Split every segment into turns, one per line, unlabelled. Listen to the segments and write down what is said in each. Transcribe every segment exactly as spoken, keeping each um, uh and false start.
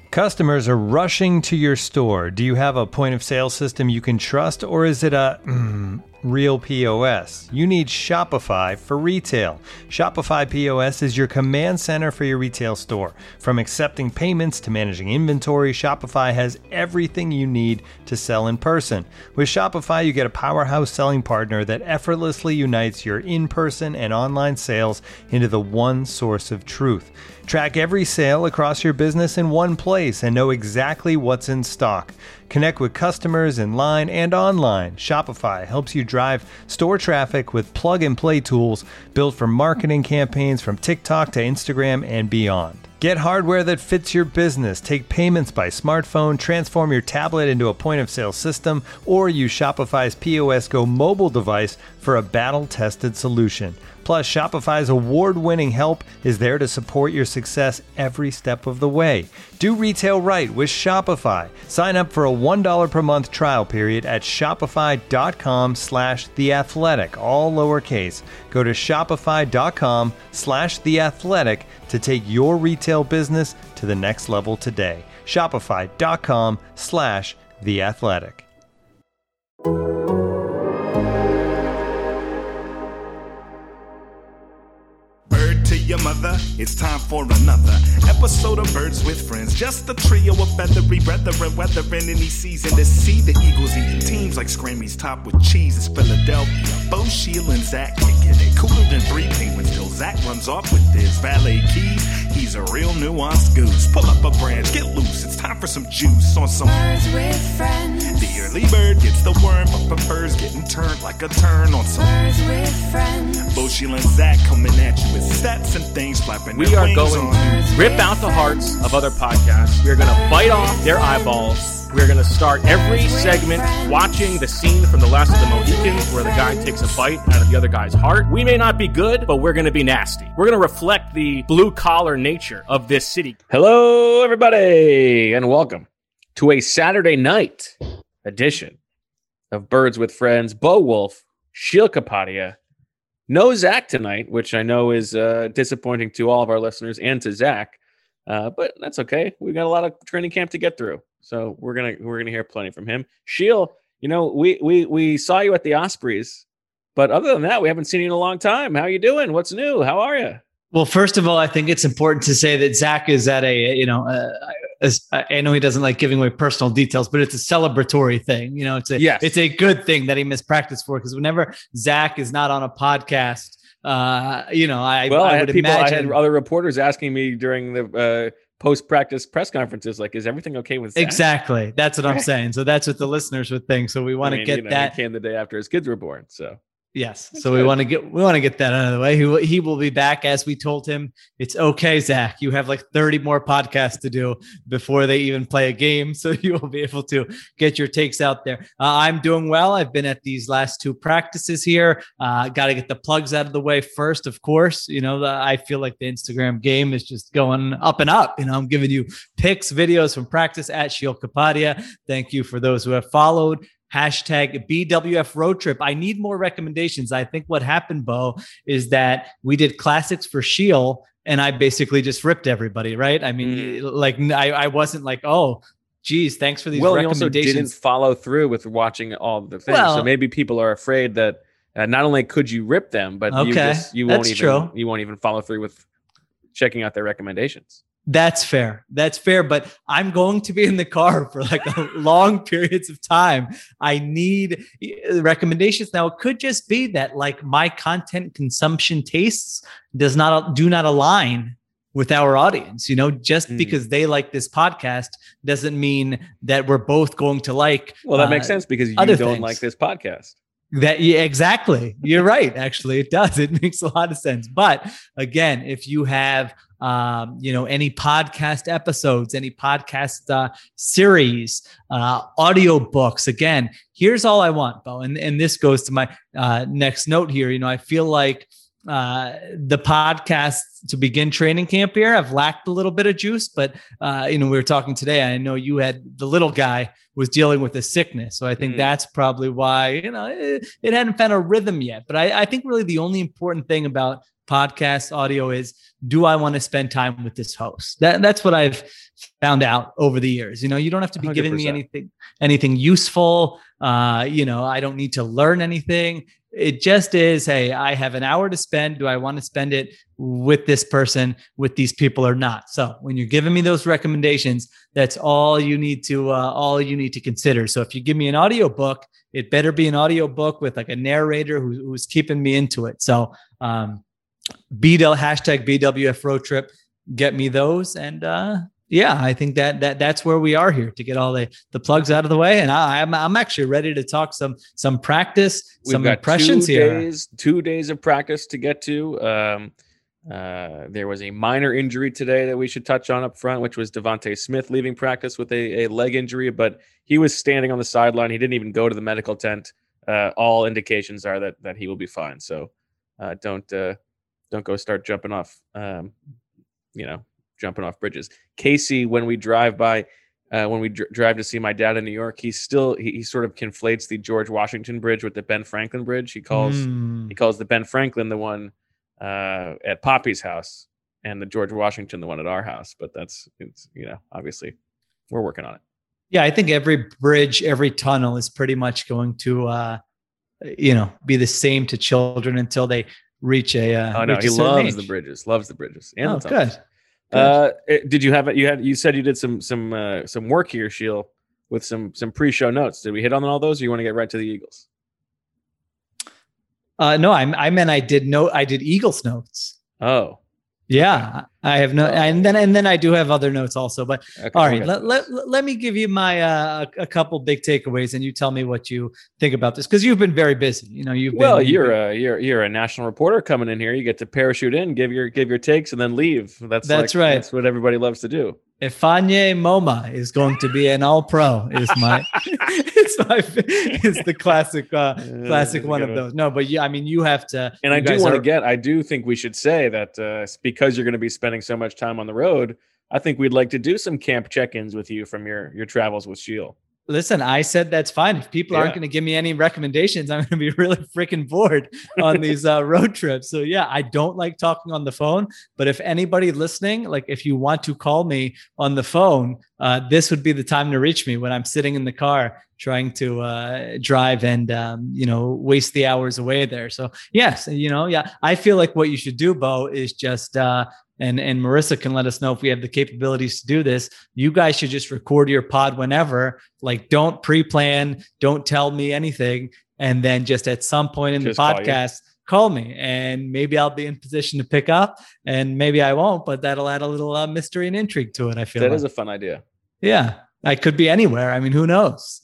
Customers are rushing to your store. Do you have a point of sale system you can trust, or is it a mm, real P O S? You need Shopify for retail. Shopify P O S is your command center for your retail store. From accepting payments to managing inventory, Shopify has everything you need to sell in person. With Shopify, you get a powerhouse selling partner that effortlessly unites your in-person and online sales into the one source of truth. Track every sale across your business in one place and know exactly what's in stock. Connect with customers in line and online. Shopify helps you drive store traffic with plug-and-play tools built for marketing campaigns from TikTok to Instagram and beyond. Get hardware that fits your business. Take payments by smartphone, transform your tablet into a point-of-sale system, or use Shopify's P O S Go mobile device for a battle-tested solution. Plus, Shopify's award-winning help is there to support your success every step of the way. Do retail right with Shopify. Sign up for a one dollar per month trial period at shopify.com slash theathletic, all lowercase. Go to shopify.com slash theathletic to take your retail business to the next level today. Shopify.com slash theathletic.
Your mother, it's time for another episode of Birds with Friends. Just a trio of feathery brethren weathering any season to see the Eagles eating teams like Scrammy's top with cheese. It's Philadelphia, Bo, Sheila, and Zach kicking it cooler than three penguins till Zach runs off with his valet keys. He's a real nuanced goose. Pull up a branch, get loose. It's time for some juice on some
Birds with Friends.
The early bird gets the worm, but prefers getting turned like a turn on some
Birds with Friends.
Bo, Sheila, and Zach coming at you with stats and things flapping.
We are going to rip out the hearts of other podcasts. We are going to bite off their eyeballs. We're going to start every segment watching the scene from The Last of the Mohicans where the guy takes a bite out of the other guy's heart. We may not be good, but we're going to be nasty. We're going to reflect the blue-collar nature of this city. Hello, everybody, and welcome to a Saturday night edition of Birds with Friends. Bo Wolf, Sheil Kapadia. No Zach tonight, which I know is uh, disappointing to all of our listeners and to Zach, uh, but that's okay. We've got a lot of training camp to get through, so we're gonna we're gonna hear plenty from him. Sheil, you know, we we we saw you at the Ospreys, but other than that, we haven't seen you in a long time. How you doing? What's new? How are you?
Well, first of all, I think it's important to say that Zach is at a, you know, uh, as, I know he doesn't like giving away personal details, but it's a celebratory thing. You know, it's a, yes. it's a good thing that he missed practice for, because whenever Zach is not on a podcast, uh, you know, I,
well, I,
I
had
would
people,
imagine
I had other reporters asking me during the uh, post-practice press conferences, like, is everything okay with Zach?
Exactly. That's what I'm saying. So that's what the listeners would think. So we want
I
to
mean,
get
you know,
that.
He came the day after his kids were born. So
yes. That's so we good. want to get, we want to get that out of the way. He, he will be back. As we told him, it's okay, Zach, you have like thirty more podcasts to do before they even play a game. So you will be able to get your takes out there. Uh, I'm doing well. I've been at these last two practices here. Uh, got to get the plugs out of the way first, of course. You know, the, I feel like the Instagram game is just going up and up. You know, I'm giving you pics, videos from practice at Sheil Kapadia. Thank you for those who have followed. Hashtag B W F road trip. I need more recommendations. I think what happened, Bo, is that we did classics for Sheil and I basically just ripped everybody, right? I mean, mm. like I, I wasn't like, oh, geez, thanks for these
well,
recommendations.
Well, you also didn't follow through with watching all the things. Well, so maybe people are afraid that uh, not only could you rip them, but okay, you just you won't even
true.
you won't even follow through with checking out their recommendations.
That's fair. That's fair. But I'm going to be in the car for like a long periods of time. I need recommendations. Now, it could just be that like my content consumption tastes does not, do not align with our audience. You know, just mm. because they like this podcast doesn't mean that we're both going to like.
Well, that
uh,
makes sense because you don't
things.
like this podcast.
That yeah, exactly. You're right. Actually, it does. It makes a lot of sense. But again, if you have, um, you know, any podcast episodes, any podcast uh, series, uh, audio books, again, here's all I want, Bo. And, and this goes to my uh, next note here. You know, I feel like uh, the podcast to begin training camp here, I've lacked a little bit of juice, but uh, you know, we were talking today. I know you had the little guy was dealing with a sickness. So I think mm. that's probably why, you know, it, it hadn't found a rhythm yet. But I, I think really the only important thing about podcast audio is, do I want to spend time with this host? That that's what I've found out over the years. You know, you don't have to be one hundred percent giving me anything, anything useful. Uh, you know, I don't need to learn anything. It just is, hey, I have an hour to spend. Do I want to spend it with this person, with these people or not? So when you're giving me those recommendations, that's all you need to, uh, all you need to consider. So if you give me an audio book, it better be an audio book with like a narrator who, who's keeping me into it. So, um, B W hashtag B W F road trip, get me those. And, uh, yeah, I think that that that's where we are here, to get all the, the plugs out of the way. And I, I'm I'm actually ready to talk some some practice,
We've
some
got
impressions
two
here.
Days, two days of practice to get to. Um, uh, there was a minor injury today that we should touch on up front, which was Devontae Smith leaving practice with a, a leg injury, but he was standing on the sideline. He didn't even go to the medical tent. Uh, all indications are that that he will be fine. So uh, don't uh, don't go start jumping off. Um, you know. jumping off bridges. Casey, when we drive by, uh, when we dr- drive to see my dad in New York, he's still, he, he sort of conflates the George Washington Bridge with the Ben Franklin Bridge. He calls, mm. he calls the Ben Franklin the one uh, at Poppy's house, and the George Washington the one at our house. But that's, it's, you know, obviously we're working on it.
Yeah, I think every bridge, every tunnel is pretty much going to, uh, you know, be the same to children until they reach a. Uh,
oh no,
reach
he
a
loves
age.
the bridges, loves the bridges. And
oh,
the tunnels.
good.
Uh, did you have it? You had, you said you did some, some, uh, some work here, Sheil, with some, some pre-show notes. Did we hit on all those, or you want to get right to the Eagles?
Uh, no, I, I meant I did no, I did Eagles notes.
Oh,
yeah, I have no, and then, and then I do have other notes also, but
okay,
all right,
okay.
let, let, let me give you my, uh, a, a couple big takeaways, and you tell me what you think about this. Cause you've been very busy, you know, you've
well,
been,
you're
you've
a, you're, you're a national reporter coming in here. You get to parachute in, give your, give your takes, and then leave. That's,
that's
like,
right.
That's what everybody loves to do.
Ifeanyi Moma is going to be an all pro is my, it's my, it's the classic, uh, classic one of
one.
those. No, but yeah, I mean, you have to,
and I do want to get, I do think we should say that, uh, because you're going to be spending so much time on the road, I think we'd like to do some camp check-ins with you from your, your travels with Sheil.
Listen, I said that's fine. If people
yeah.
aren't going to give me any recommendations, I'm going to be really freaking bored on these uh, road trips. So yeah, I don't like talking on the phone, but if anybody listening, like if you want to call me on the phone, uh, this would be the time to reach me when I'm sitting in the car trying to uh, drive and, um, you know, waste the hours away there. So yes, you know, yeah, I feel like what you should do, Bo, is just, uh, And and Marissa can let us know if we have the capabilities to do this. You guys should just record your pod whenever. Like, don't pre-plan, don't tell me anything, and then just at some point in just the podcast, call, call me, and maybe I'll be in position to pick up, and maybe I won't. But that'll add a little uh, mystery and intrigue to it. I feel
that
like.
is a fun idea.
Yeah, I could be anywhere. I mean, who knows?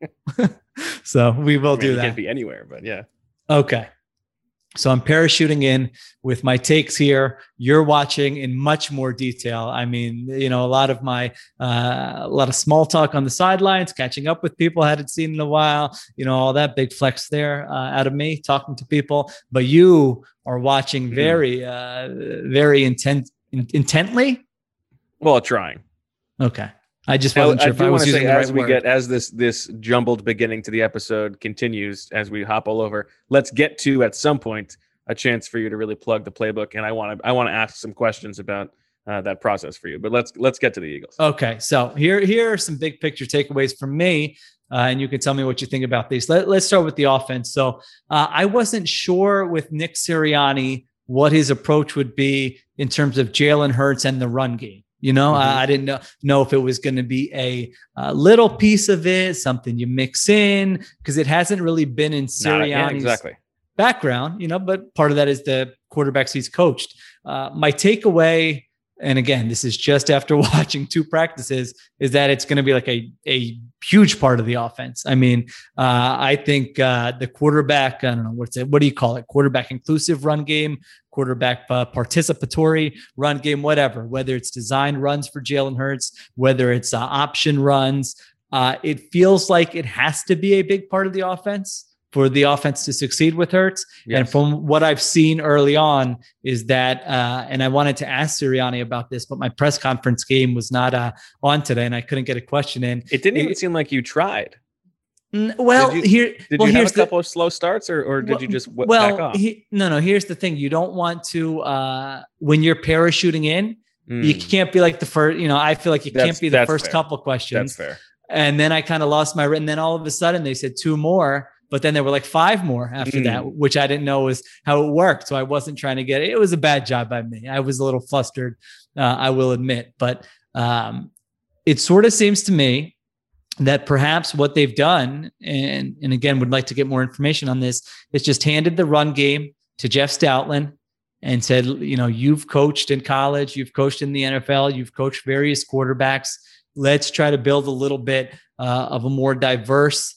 So we will I mean, do
you
that.
Can't be anywhere, but yeah.
Okay. So I'm parachuting in with my takes here. You're watching in much more detail. I mean, you know, a lot of my, uh, a lot of small talk on the sidelines, catching up with people I hadn't seen in a while, you know, all that big flex there uh, out of me talking to people. But you are watching very, uh, very intent, in, intently.
Well, trying.
Okay. I just wasn't now, sure I if I was using say, the
as
right
we
word.
get as this this jumbled beginning to the episode continues, as we hop all over, let's get to at some point a chance for you to really plug the playbook, and I want to I want to ask some questions about uh, that process for you. But let's let's get to the Eagles.
Okay, so here here are some big picture takeaways from me, uh, and you can tell me what you think about these. Let, let's start with the offense. So uh, I wasn't sure with Nick Sirianni what his approach would be in terms of Jalen Hurts and the run game. You know, mm-hmm. I, I didn't know, know if it was going to be a, a little piece of it, something you mix in, because it hasn't really been in Sirianni's
yeah, exactly.
background, you know, but part of that is the quarterbacks he's coached. Uh, my takeaway, and again, this is just after watching two practices, is that it's going to be like a, a huge part of the offense. I mean, uh, I think uh, the quarterback, I don't know, what's it, what do you call it? Quarterback inclusive run game, quarterback uh, participatory run game, whatever, whether it's designed runs for Jalen Hurts, whether it's uh, option runs, uh, it feels like it has to be a big part of the offense for the offense to succeed with Hurts.
Yes.
And from what I've seen early on is that, uh, and I wanted to ask Sirianni about this, but my press conference game was not uh, on today and I couldn't get a question in.
It didn't
it,
even seem like you tried.
Well,
did you,
here,
did
well,
you have
here's
a couple the, of slow starts or, or did
well,
you just w-
well,
back off?
He, no, no, here's the thing. You don't want to, uh, when you're parachuting in, mm. you can't be like the first, you know, I feel like you
that's,
can't be the first
fair.
couple questions.
That's fair.
And then I kind of lost my, and then all of a sudden they said two more, but then there were like five more after mm. that, which I didn't know was how it worked. So I wasn't trying to get it. It was a bad job by me. I was a little flustered, uh, I will admit, but um, it sort of seems to me that perhaps what they've done, and, and again, would like to get more information on this, is just handed the run game to Jeff Stoutland and said, you know, you've coached in college, you've coached in the N F L, you've coached various quarterbacks. Let's try to build a little bit uh, of a more diverse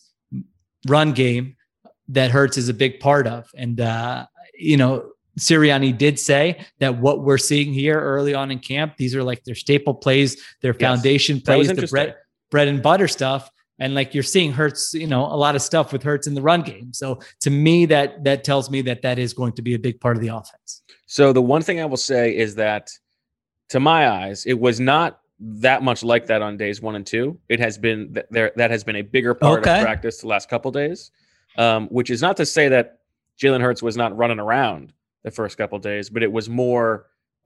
run game that Hurts is a big part of. And, uh, you know, Sirianni did say that what we're seeing here early on in camp, these are like their staple plays, their yes. foundation plays, the bread, bread and butter stuff. And like you're seeing Hurts, you know, a lot of stuff with Hurts in the run game. So to me, that that tells me that that is going to be a big part of the offense.
So the one thing I will say is that to my eyes, it was not that much like that on days one and two. It has been th- there. That has been a bigger part okay. of practice the last couple of days, um, which is not to say that Jalen Hurts was not running around the first couple of days, but it was more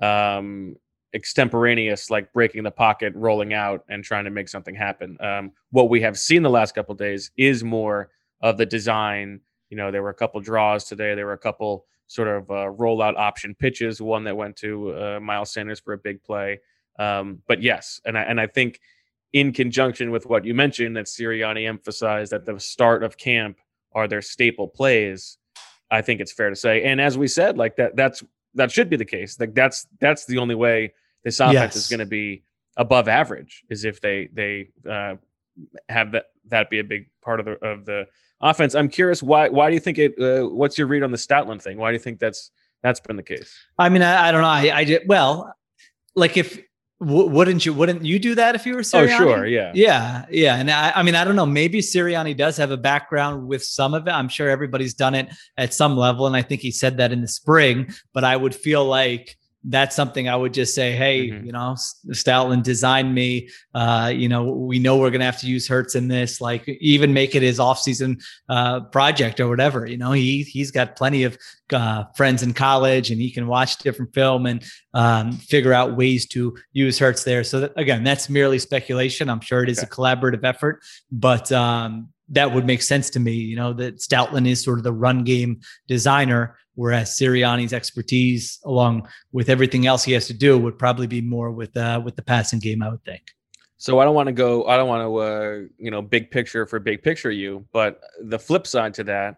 um, extemporaneous, like breaking the pocket, rolling out, and trying to make something happen. Um, what we have seen the last couple of days is more of the design. You know, there were a couple draws today. There were a couple sort of uh, rollout option pitches. One that went to uh, Miles Sanders for a big play. Um, but yes, and I, and I think in conjunction with what you mentioned, that Sirianni emphasized at the start of camp are their staple plays. I think it's fair to say, and as we said, like that, that's that should be the case. Like that's that's the only way this offense yes. is going to be above average, is if they they uh, have that that be a big part of the of the offense. I'm curious, why why do you think it? Uh, what's your read on the Stoutland thing? Why do you think that's that's been the case?
I mean, I, I don't know. I, I did well, like if. Wouldn't you? Wouldn't you do that if you were Sirianni?
Oh, sure, yeah,
yeah, yeah. And I, I mean, I don't know. Maybe Sirianni does have a background with some of it. I'm sure everybody's done it at some level, and I think he said that in the spring. But I would feel like that's something I would just say, hey, mm-hmm. you know, Stoutland designed me. Uh, you know, we know we're going to have to use Hurts in this, like even make it his offseason uh, project or whatever. You know, he, he's got plenty of uh, friends in college and he can watch different film and um, figure out ways to use Hurts there. So that, again, that's merely speculation. I'm sure it is okay. a collaborative effort, but um, that would make sense to me, you know, that Stoutland is sort of the run game designer, whereas Sirianni's expertise, along with everything else he has to do, would probably be more with uh, with the passing game, I would think.
So I don't want to go, I don't want to, uh, you know, big picture for big picture you, but the flip side to that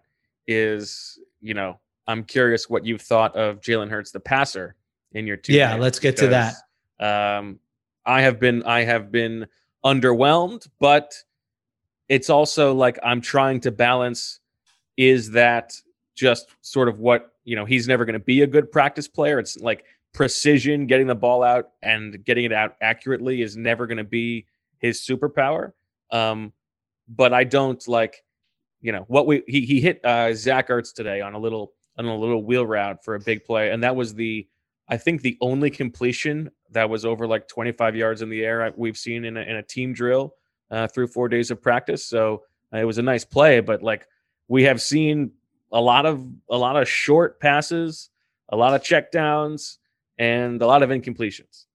is, you know, I'm curious what you've thought of Jalen Hurts, the passer, in your two.
Yeah,
games,
let's get
because,
to
that. Um, I have been, I have been underwhelmed, but it's also like I'm trying to balance, is that just sort of what, you know, he's never going to be a good practice player. It's like precision, getting the ball out and getting it out accurately is never going to be his superpower. Um, but I don't like, you know, what we, he, he hit uh, Zach Ertz today on a little, on a little wheel route for a big play. And that was the, I think the only completion that was over like twenty-five yards in the air we've seen in a, in a team drill uh, through four days of practice. So uh, it was a nice play, but like we have seen a lot of, a lot of short passes, a lot of checkdowns, and a lot of incompletions.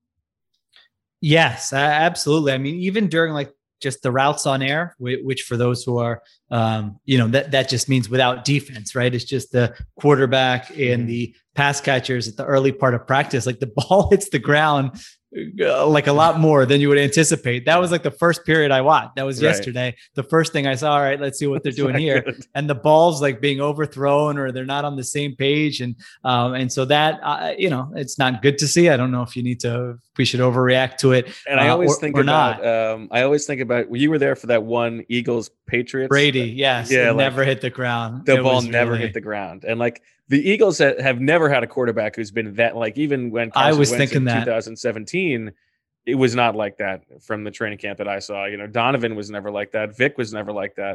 Yes, absolutely. I mean, even during like just the routes on air, which for those who are, um, you know, that, that just means without defense, right? It's just the quarterback and the pass catchers at the early part of practice. Like the ball hits the ground uh, like a lot more than you would anticipate. That was like the first period I watched. That was right. yesterday. The first thing I saw, all right, let's see what they're doing here. Good. And the ball's like being overthrown or they're not on the same page. And, um, and so that, uh, you know, it's not good to see. I don't know if you need to, we should overreact to it.
And I always
uh, or,
think
or
about, um, I always think about, well, you were there for that one Eagles Patriots.
Brady. Yes.
Yeah.
It
like,
never hit the ground.
The
it
ball never
really...
hit the ground. And like the Eagles have never had a quarterback who's been that, like, even when Carson
I was
Wentz
thinking
in
that
twenty seventeen, it was not like that from the training camp that I saw. You know, Donovan was never like that. Vic was never like that.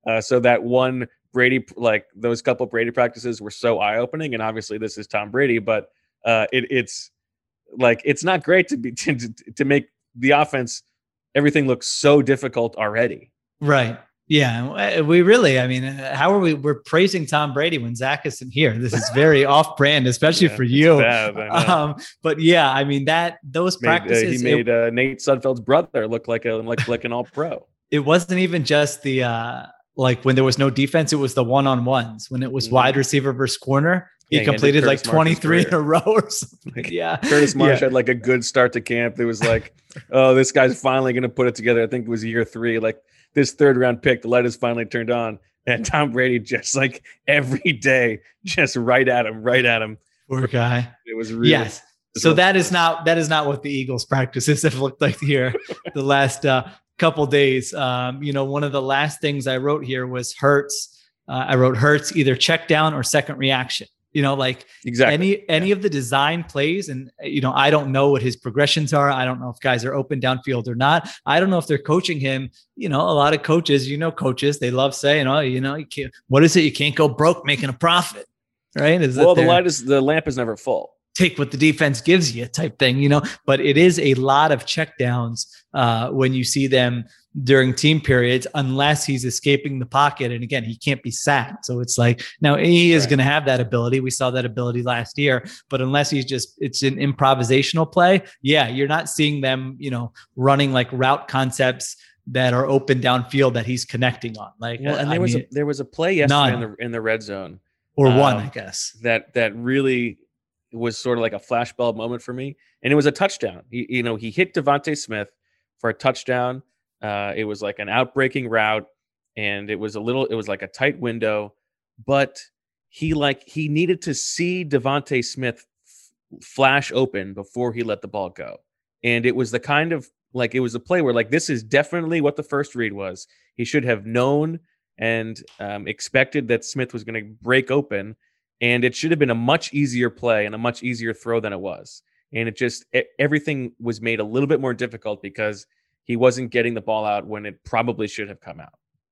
Uh, so that one Brady, like those couple Brady practices were so eye opening. And obviously this is Tom Brady, but uh, it, it's like, it's not great to be, to, to make the offense, everything looks so difficult already.
Right. Yeah, we really, I mean, how are we, we're praising Tom Brady when Zach isn't here. This is very off brand, especially
yeah,
for you.
Bad,
um, but yeah, I mean, that, those
made,
practices.
Uh, he made it, uh, Nate Sudfeld's brother look like a, like, like an all pro.
It wasn't even just the, uh, like when there was no defense, it was the one-on-ones. When it was mm-hmm. wide receiver versus corner, he yeah, completed he like twenty-three in a row or something. Like, yeah.
Curtis Marsh
yeah.
had like a good start to camp. It was like, oh, this guy's finally going to put it together. I think it was year three. Like, this third round pick, the light is finally turned on, and Tom Brady just like every day, just right at him, right at him.
Poor guy.
It was really
yes. So that is not that is not what the Eagles practices have looked like here the last uh, couple days. Um, you know, one of the last things I wrote here was Hurts. Uh, I wrote Hurts either check down or second reaction. You know, like
exactly
any any yeah. of the design plays, and you know, I don't know what his progressions are. I don't know if guys are open downfield or not. I don't know if they're coaching him. You know, a lot of coaches, you know, coaches they love saying, "Oh, you know, you can't. What is it? You can't go broke making a profit, right?" Is
well, the light is the lamp is never full.
Take what the defense gives you, type thing, you know. But it is a lot of checkdowns uh, when you see them during team periods, unless he's escaping the pocket. And again, he can't be sacked. So it's like, now he is right. going to have that ability. We saw that ability last year, but unless he's just, it's an improvisational play. Yeah. You're not seeing them, you know, running like route concepts that are open downfield that he's connecting on. Like,
well, and there I was, mean, a, there was a play yesterday in the, in the red zone
or
um,
one, I guess
that, that really was sort of like a flashbulb moment for me. And it was a touchdown. He, you know, he hit Devontae Smith for a touchdown. Uh, it was like an outbreaking route, and it was a little, it was like a tight window, but he like, he needed to see Devontae Smith f- flash open before he let the ball go. And it was the kind of like, it was a play where like, this is definitely what the first read was. He should have known and um, expected that Smith was going to break open, and it should have been a much easier play and a much easier throw than it was. And it just, it, everything was made a little bit more difficult because he wasn't getting the ball out when it probably should have come out.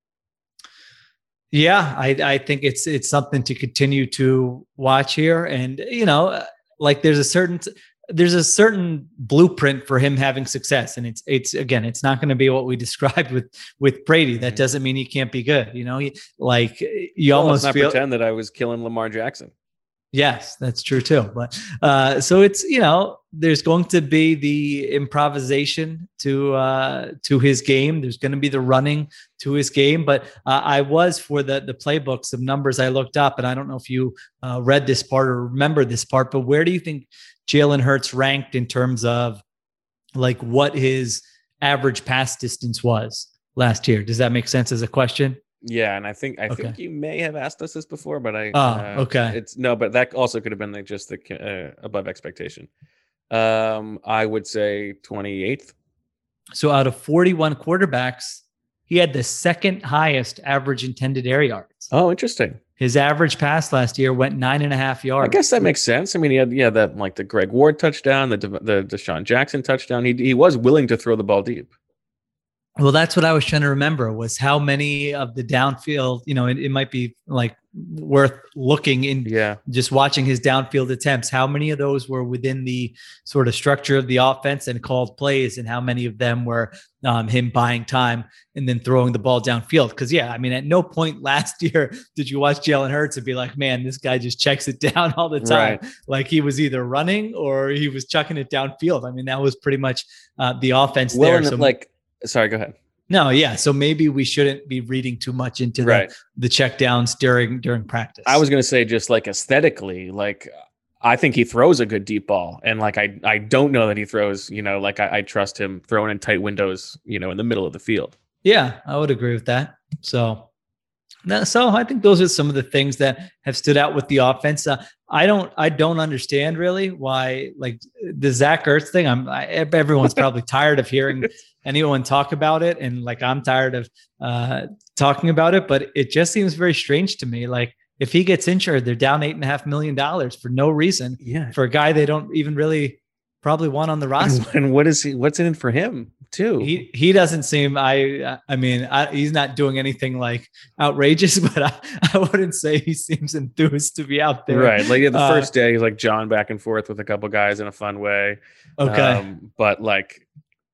Yeah, I, I think it's it's something to continue to watch here. And, you know, like there's a certain there's a certain blueprint for him having success. And it's it's again, it's not going to be what we described with with Brady. That doesn't mean he can't be good. You know, he, like you
well,
almost
let's not
feel,
pretend that I was killing Lamar Jackson.
Yes, that's true too. But uh, so it's, you know, there's going to be the improvisation to uh, to his game. There's going to be the running to his game. But uh, I was for the the playbook, some numbers I looked up, and I don't know if you uh, read this part or remember this part, but where do you think Jalen Hurts ranked in terms of like what his average pass distance was last year? Does that make sense as a question?
Yeah, and I think I
okay.
think you may have asked us this before, but I
oh
uh,
okay
it's no, but that also could have been like just the uh, above expectation. Um, I would say twenty-eighth.
So out of forty-one quarterbacks, he had the second highest average intended air yards.
Oh, interesting.
His average pass last year went nine and a half yards.
I guess that makes sense. I mean, he had yeah that like the Greg Ward touchdown, the the Deshaun Jackson touchdown. He he was willing to throw the ball deep.
Well, that's what I was trying to remember was how many of the downfield, you know, it, it might be like worth looking in
yeah.
just watching his downfield attempts. How many of those were within the sort of structure of the offense and called plays, and how many of them were um, him buying time and then throwing the ball downfield? Because, yeah, I mean, at no point last year did you watch Jalen Hurts and be like, man, this guy just checks it down all the time.
Right.
Like he was either running or he was chucking it downfield. I mean, that was pretty much uh, the offense
well,
there.
And
so
like, sorry, go ahead.
No, yeah. So maybe we shouldn't be reading too much into the,
right.
the check downs during during practice.
I was going to say just like aesthetically, like I think he throws a good deep ball. And like I I don't know that he throws, you know, like I, I trust him throwing in tight windows, you know, in the middle of the field.
Yeah, I would agree with that. So, so I think those are some of the things that have stood out with the offense. Uh, I don't, I don't understand really why, like the Zach Ertz thing. I'm, I, everyone's probably tired of hearing anyone talk about it, and like I'm tired of uh, talking about it. But it just seems very strange to me. Like if he gets injured, they're down eight and a half million dollars for no reason.
Yeah,
for a guy they don't even really probably one on the roster.
And what is he? What's in it for him too?
He he doesn't seem. I I mean, I, he's not doing anything like outrageous, but I, I wouldn't say he seems enthused to be out there.
Right. Like the
Uh,
first day, he's like John back and forth with a couple guys in a fun way.
Okay.
Um, but like,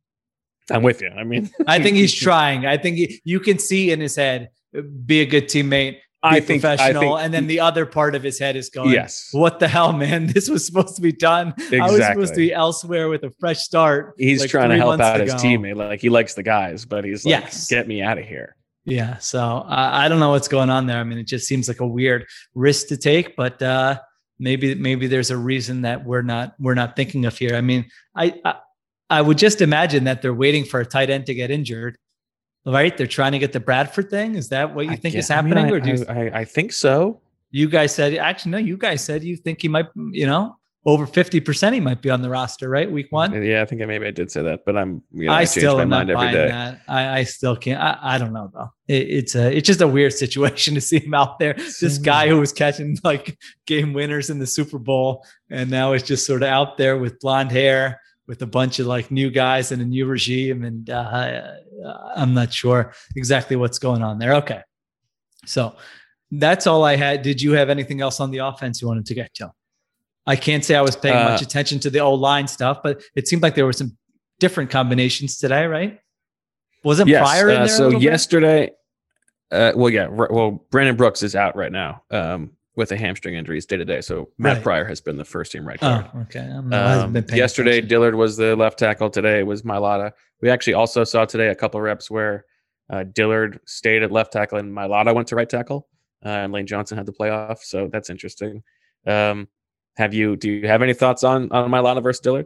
I'm with you. I mean,
I think he's trying. I think he, you can see in his head, be a good teammate, be
I think- I
professional.
think-
and then the other part of his head is going,
Yes.
what the hell, man? This was supposed to be done. I was supposed
Exactly.
to be elsewhere with a fresh start.
he's
like
trying to
three
help
months
out his
ago.
teammate. Like he likes the guys, but he's like,
Yes.
get me out of here.
Yeah. So I I don't know what's going on there. I mean, it just seems like a weird risk to take, but uh, maybe, maybe there's a reason that we're not, we're not thinking of here. I mean, I, I, I would just imagine that they're waiting for a tight end to get injured, right? They're trying to get the Bradford thing. Is that what you
I
think is
guess- I mean,
happening?
I,
or do you,
I, I, I think so.
you guys said, actually, no, you guys said you think he might, you know, over fifty percent he might be on the roster, right? Week one.
Yeah, I think I, maybe I did say that, but I'm, you know, I,
I
change
still
my
am not
mind every
buying
day.
that. I, I still can't. I, I don't know though. It, it's a, it's just a weird situation to see him out there. This guy who was catching like game winners in the Super Bowl, and now is just sort of out there with blonde hair, with a bunch of like new guys and a new regime, and uh, I'm not sure exactly what's going on there. Okay, so that's all I had. Did you have anything else on the offense you wanted to get to? I can't say I was paying
Uh,
much attention to the O line stuff, but it seemed like there were some different combinations today, right? Wasn't
Yes.
Pryor in
uh,
there? a
so
little bit?
yesterday, uh, well, yeah, r- well, Brandon Brooks is out right now um, with a hamstring injury day to day. So Matt
Right.
Pryor has been the first team right guard.
Oh, okay. I'm not, I haven't
Um,
been paying
yesterday,
attention.
Dillard was the left tackle. Today it was Mailata. We actually also saw today a couple reps where uh, Dillard stayed at left tackle and Mailata went to right tackle, uh, and Lane Johnson had the playoff. So that's interesting. Um, have you? Do you have any thoughts on on Mailata versus Dillard?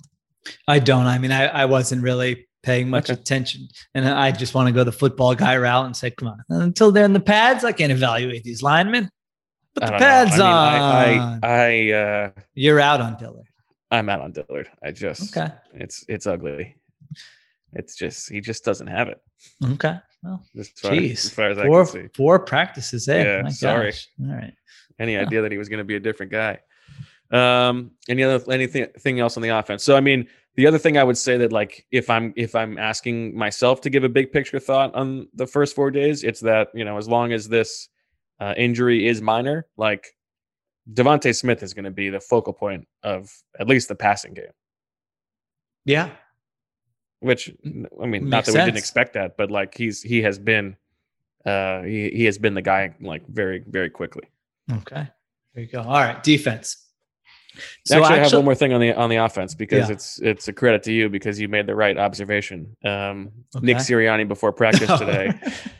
I don't. I mean, I, I wasn't really paying much
Okay.
attention, and I just want to go the football guy route and say, come on, until they're in the pads, I can't evaluate these linemen. Put
I
the
don't know.
pads
I mean,
on.
I I, I uh,
You're out on Dillard.
I'm out on Dillard. I just
Okay.
it's it's ugly. It's just he just doesn't have it.
Okay. Well,
As far,
jeez.
as, far as I
four,
can see.
four practices there.
Yeah,
My
sorry.
gosh. All right.
Any
Yeah.
idea that he was going to be a different guy? Um, any other anything thing else on the offense? So I mean, the other thing I would say that like if I'm if I'm asking myself to give a big picture thought on the first four days, it's that you know as long as this uh, injury is minor, like Devontae Smith is going to be the focal point of at least the passing game.
Yeah.
Which I mean, not
Makes
that we didn't
sense.
expect that, but like he's he has been uh he, he has been the guy like very very quickly.
Okay. There you go. All right. Defense.
So actually, I have one more thing on the on the offense because
Yeah.
it's it's a credit to you because you made the right observation. Um, Nick
Okay.
Sirianni before practice today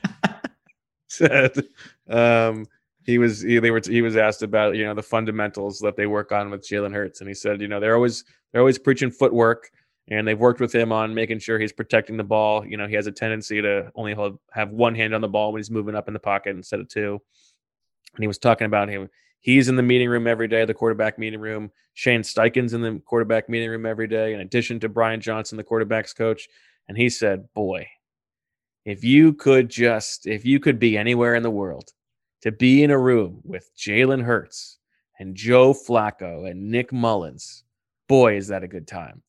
said um, he was he, they were he was asked about you know the fundamentals that they work on with Jalen Hurts, and he said you know they're always they're always preaching footwork, and they've worked with him on making sure he's protecting the ball. You know he has a tendency to only hold, have one hand on the ball when he's moving up in the pocket instead of two. And he was talking about him. He's in the meeting room every day, the quarterback meeting room. Shane Steichen's in the quarterback meeting room every day, in addition to Brian Johnson, the quarterback's coach. And he said, boy, if you could just, if you could be anywhere in the world to be in a room with Jalen Hurts and Joe Flacco and Nick Mullins, boy, is that a good time.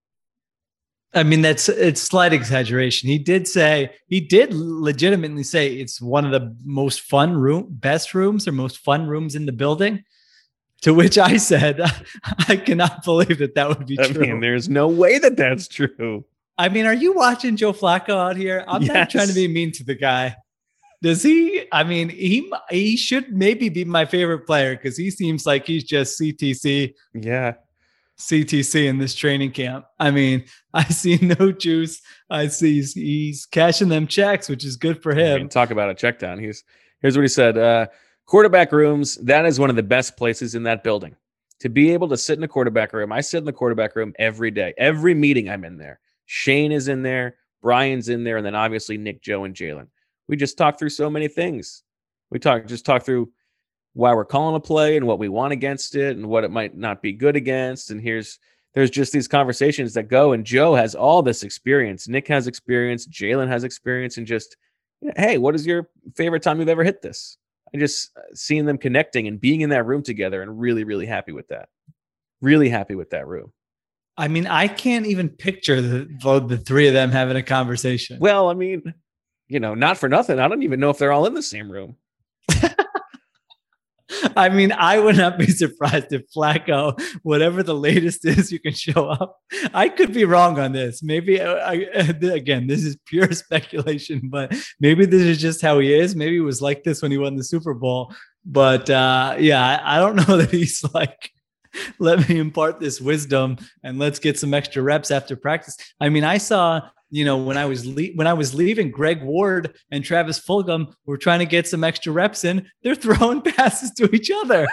I mean, that's it's slight exaggeration. He did say, he did legitimately say it's one of the most fun room, best rooms or most fun rooms in the building. To which I said, I cannot believe that that would be
I
true.
mean, there's no way that that's true.
I mean, are you watching Joe Flacco out here? I'm not
Yes.
trying to be mean to the guy. Does he? I mean, he he should maybe be my favorite player because he seems like he's just C T C.
Yeah.
C T C in this training camp. I mean, I see no juice. I see he's, he's cashing them checks, which is good for
I
him.
mean, talk about a check down. He's here's what he said. Uh, quarterback rooms, that is one of the best places in that building. To be able to sit in a quarterback room. I sit in the quarterback room every day. Every meeting I'm in there. Shane is in there, Brian's in there, and then obviously Nick, Joe, and Jalen. We just talk through so many things. We talk just talk through why we're calling a play and what we want against it and what it might not be good against. And here's there's just these conversations that go, and Joe has all this experience. Nick has experience. Jalen has experience. And just, you know, hey, what is your favorite time you've ever hit this? I just uh, seeing them connecting and being in that room together and really, really happy with that. Really happy with that room.
I mean, I can't even picture the both the three of them having a conversation.
Well, I mean, you know, not for nothing. I don't even know if they're all in the same room.
I mean, I would not be surprised if Flacco, whatever the latest is, you can show up. I could be wrong on this. Maybe, I, again, this is pure speculation, but maybe this is just how he is. Maybe it was like this when he won the Super Bowl. But uh, yeah, I, I don't know that he's like, let me impart this wisdom and let's get some extra reps after practice. I mean, I saw, you know, when I was le- when I was leaving, Greg Ward and Travis Fulgham were trying to get some extra reps in. They're throwing passes to each other.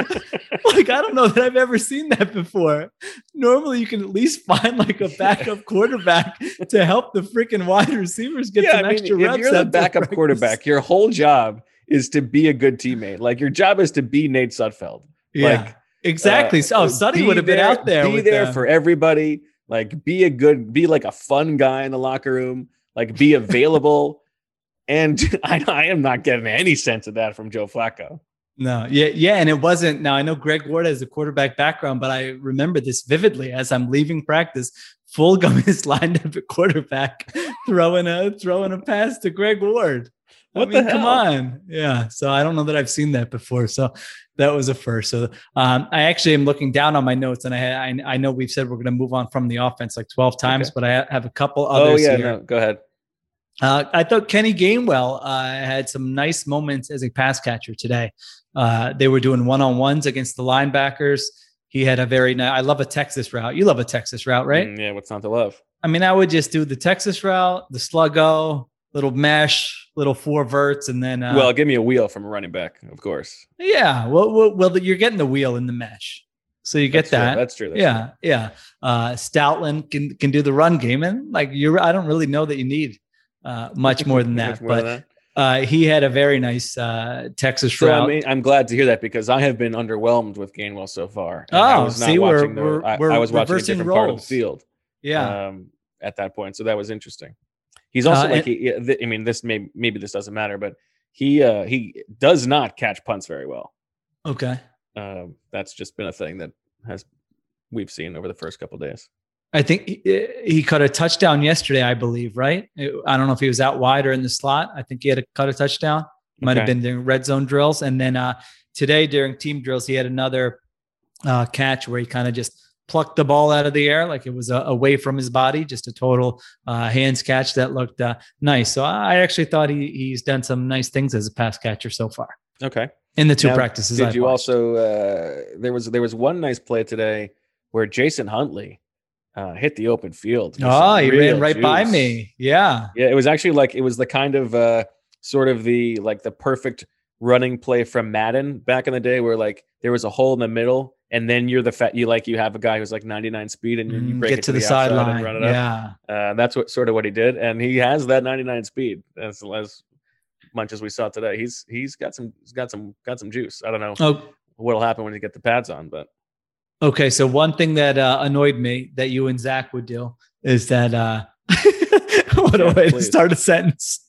Like, I don't know that I've ever seen that before. Normally, you can at least find like a backup quarterback to help the freaking wide receivers get
yeah,
some
I mean,
extra
if
reps.
If you're the backup
practice.
quarterback, your whole job is to be a good teammate. Like, your job is to be Nate Sudfeld.
Yeah,
like,
exactly.
Uh,
so, oh, Sonny would have been out there.
Be
with
there
them.
for everybody. Like, be a good, be like a fun guy in the locker room, like be available. And I, I am not getting any sense of that from Joe Flacco.
No, yeah, yeah. And it wasn't, now I know Greg Ward has a quarterback background, but I remember this vividly as I'm leaving practice. Fulgham is lined up at quarterback, throwing a throwing a pass to Greg Ward.
What
I mean,
the hell?
Come on. Yeah. So I don't know that I've seen that before. So that was a first. So um, I actually am looking down on my notes, and I I, I know we've said we're going to move on from the offense like twelve times,
Okay.
but I have a couple
Oh,
others
yeah,
here.
no, go ahead.
Uh, I thought Kenny Gainwell uh, had some nice moments as a pass catcher today. Uh, they were doing one-on-ones against the linebackers. He had a very nice, I love a Texas route. You love a Texas route, right?
Mm, yeah, what's not to love?
I mean, I would just do the Texas route, the sluggo, little mesh, little four verts, and then uh,
Well, give me a wheel from a running back, of course.
yeah, well, well, well, you're getting the wheel in the mesh, so you get
That's true.
that.
That's true. That's
yeah,
true.
yeah. Uh, Stoutland can can do the run game, and like you're, I don't really know that you need uh, much more than that,
Much more
but
than that.
Uh, he had a very nice uh, Texas
So
route.
I mean, I'm glad to hear that because I have been underwhelmed with Gainwell so far. And
Oh,
I was not
see, we're-
watching the,
we're-
I,
we're
I was watching a
reversing
different part of the
roles.
field.
yeah,
Um, at that point, so that was interesting. He's also
Uh,
like, he, yeah, th- I mean, this may maybe this doesn't matter, but he uh, he does not catch punts very well.
okay.
Um, that's just been a thing that has we've seen over the first couple of days.
I think he, he cut a touchdown yesterday, I believe, right? I don't know if he was out wide or in the slot. I think he had to cut a touchdown. Might have
Okay.
been during red zone drills. And then uh, today during team drills, he had another uh, catch where he kind of just plucked the ball out of the air like it was uh, away from his body, just a total uh, hands catch that looked uh, nice. So I actually thought he he's done some nice things as a pass catcher so far
Okay.
in the two
Now,
practices.
Did
I've
you
watched.
also uh, there was there was one nice play today where Jason Huntley uh, hit the open field. with
Oh,
some
he
real
ran right by
juice.
me. Yeah.
Yeah, it was actually like it was the kind of uh, sort of the like the perfect running play from Madden back in the day where like there was a hole in the middle and then you're the fat you like you have a guy who's like ninety-nine speed and you, you
Mm,
break
get
it
to the,
outside
sideline.
and run it up.
Yeah.
Uh, that's what sort of what he did, and he has that ninety-nine speed as as much as we saw today. He's he's got some he's got some got some juice. I don't know
Oh,
what'll happen when you get the pads on, but
okay. So one thing that uh, annoyed me that you and Zach would do is that uh, what a
Yeah,
way to
please.
start a sentence.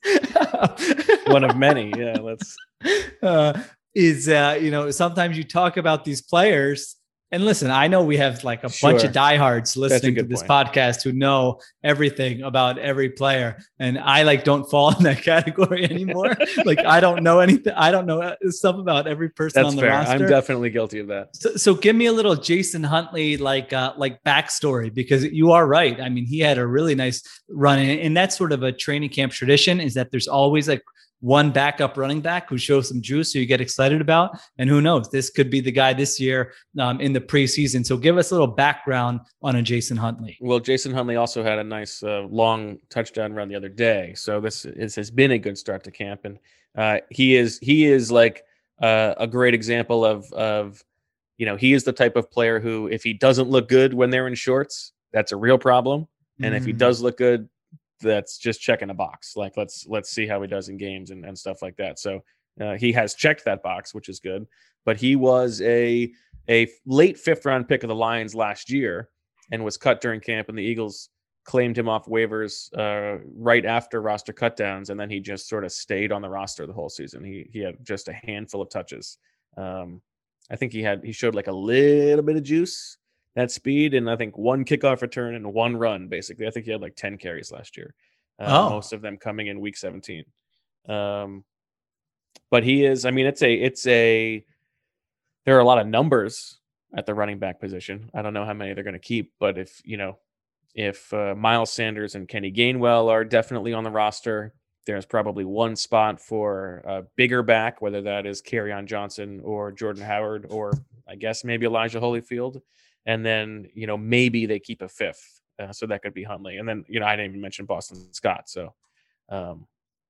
one of many. Yeah, let's.
uh, is uh, you know, sometimes you talk about these players. And listen, I know we have like a bunch
Sure.
of diehards listening to
good
this
point.
podcast who know everything about every player. And I like don't fall in that category anymore. Like I don't know anything. I don't know stuff about every person
That's
on the
fair.
roster.
I'm definitely guilty of that.
So, so give me a little Jason Huntley like uh, like backstory, because you are right. I mean, he had a really nice run, and and that's sort of a training camp tradition, is that there's always like one backup running back who shows some juice, so you get excited about. And who knows, this could be the guy this year um, in the preseason. So give us a little background on a Jason Huntley.
Well, Jason Huntley also had a nice uh, long touchdown run the other day, so this is, has been a good start to camp, and uh, he is he is like uh, a great example of of you know he is the type of player who, if he doesn't look good when they're in shorts, that's a real problem, and if he
Mm.
does look good, that's just checking a box. Like let's let's see how he does in games and, and stuff like that. So uh, he has checked that box, which is good. But he was a a late fifth round pick of the Lions last year and was cut during camp, and the Eagles claimed him off waivers uh, right after roster cutdowns, and then he just sort of stayed on the roster the whole season. He he had just a handful of touches. Um, I think he had he showed like a little bit of juice that speed and I think one kickoff return and one run. Basically, I think he had like ten carries last year. Uh,
Oh.
Most of them coming in week seventeen. Um, but he is. I mean, it's a it's a. There are a lot of numbers at the running back position. I don't know how many they're going to keep, but if you know, if uh, Miles Sanders and Kenny Gainwell are definitely on the roster, there's probably one spot for a bigger back, whether that is Kerryon Johnson or Jordan Howard, or I guess maybe Elijah Holyfield. And then, you know, maybe they keep a fifth. Uh, so that could be Huntley. And then, you know, I didn't even mention Boston Scott. So um,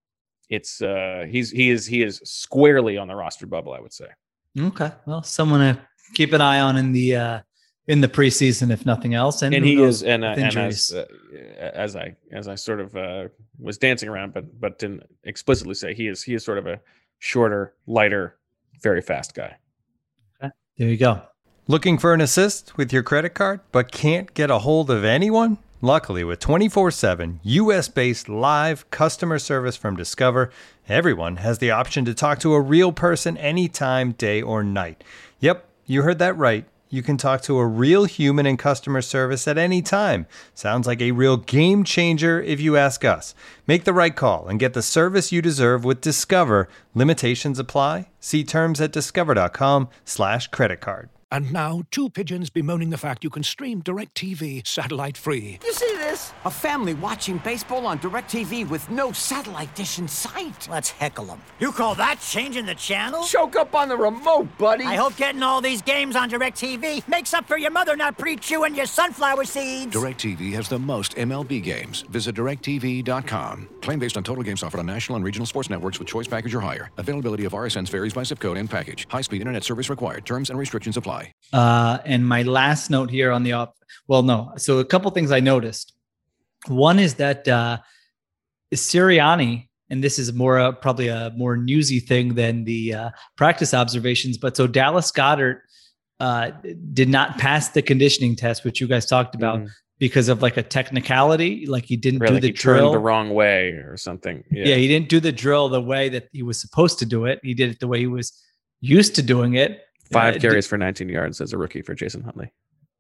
it's uh, he's he is he is squarely on the roster bubble, I would say.
Okay. Well, someone to keep an eye on in the uh, in the preseason, if nothing else. And,
And he is, and, uh,
with
and
injuries.
as, uh, as I as I sort of uh, was dancing around, but but didn't explicitly say, he is he is sort of a shorter, lighter, very fast guy.
Okay. There you go.
Looking for an assist with your credit card, but can't get a hold of anyone? Luckily, with twenty-four seven U S-based live customer service from Discover, everyone has the option to talk to a real person anytime, day or night. Yep, you heard that right. You can talk to a real human in customer service at any time. Sounds like a real game changer if you ask us. Make the right call and get the service you deserve with Discover. Limitations apply. See terms at discover.com slash credit card.
And now, two pigeons bemoaning the fact you can stream DirecTV satellite-free.
You see this? A family watching baseball on DirecTV with no satellite dish in sight.
Let's heckle them. You call that changing the channel?
Choke up on the remote, buddy.
I hope getting all these games on DirecTV makes up for your mother not pre-chewing your sunflower seeds.
DirecTV has the most M L B games. Visit direct t v dot com. Claim based on total games offered on national and regional sports networks with choice package or higher. Availability of R S Ns varies by zip code and package. High-speed internet service required. Terms and restrictions apply.
Uh, and my last note here on the off, well, no. So a couple things I noticed. One is that uh, Sirianni, and this is more uh, probably a more newsy thing than the uh, practice observations, but so Dallas Goedert uh, did not pass the conditioning test, which you guys talked about, mm. because of like a technicality, like he didn't
really,
do the
he
drill
turned the wrong way or something. Yeah.
yeah, he didn't do the drill the way that he was supposed to do it. He did it the way he was used to doing it.
Five
uh,
carries for nineteen yards as a rookie for Jason Huntley.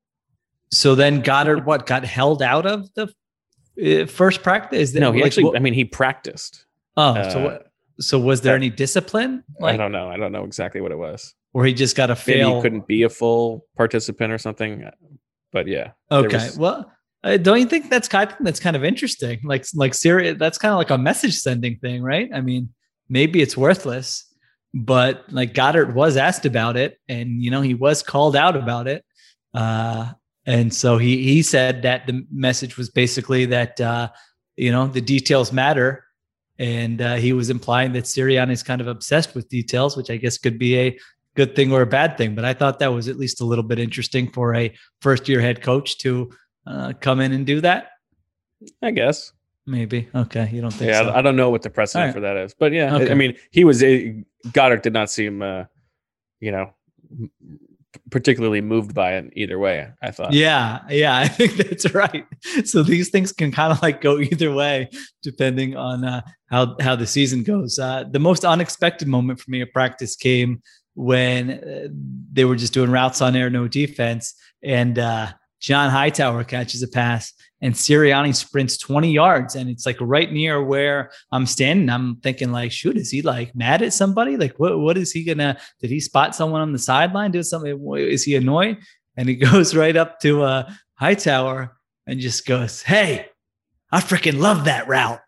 So then Goddard, what, got held out of the uh, first practice? Is that,
no, he
like,
actually,
what,
I mean, he practiced.
Oh,
uh,
so what, so was there any discipline? Like,
I don't know. I don't know exactly what it was.
Or he just got to fail.
Maybe he couldn't be a full participant or something. But yeah.
Okay.
Was,
well, uh, don't you think that's kind of, that's kind of interesting? Like, like Siri, that's kind of like a message sending thing, right? I mean, maybe it's worthless. But like Goddard was asked about it, and you know he was called out about it, uh, and so he he said that the message was basically that uh, you know the details matter, and uh, he was implying that Sirianni is kind of obsessed with details, which I guess could be a good thing or a bad thing. But I thought that was at least a little bit interesting for a first year head coach to uh, come in and do that.
I guess.
Maybe. Okay. You don't think
yeah,
so?
I don't know what the precedent
right.
for that is, but yeah,
okay.
I mean, he was a Goddard did not seem, uh, you know, particularly moved by it either way. I thought.
Yeah. Yeah. I think that's right. So these things can kind of like go either way, depending on uh, how, how the season goes. Uh, the most unexpected moment for me at practice came when uh, they were just doing routes on air, no defense. And uh, John Hightower catches a pass and Sirianni sprints twenty yards. And it's like right near where I'm standing. I'm thinking like, shoot, is he like mad at somebody? Like, what, what is he gonna, did he spot someone on the sideline doing something? Is he annoyed? And he goes right up to uh, Hightower and just goes, hey, I freaking love that route.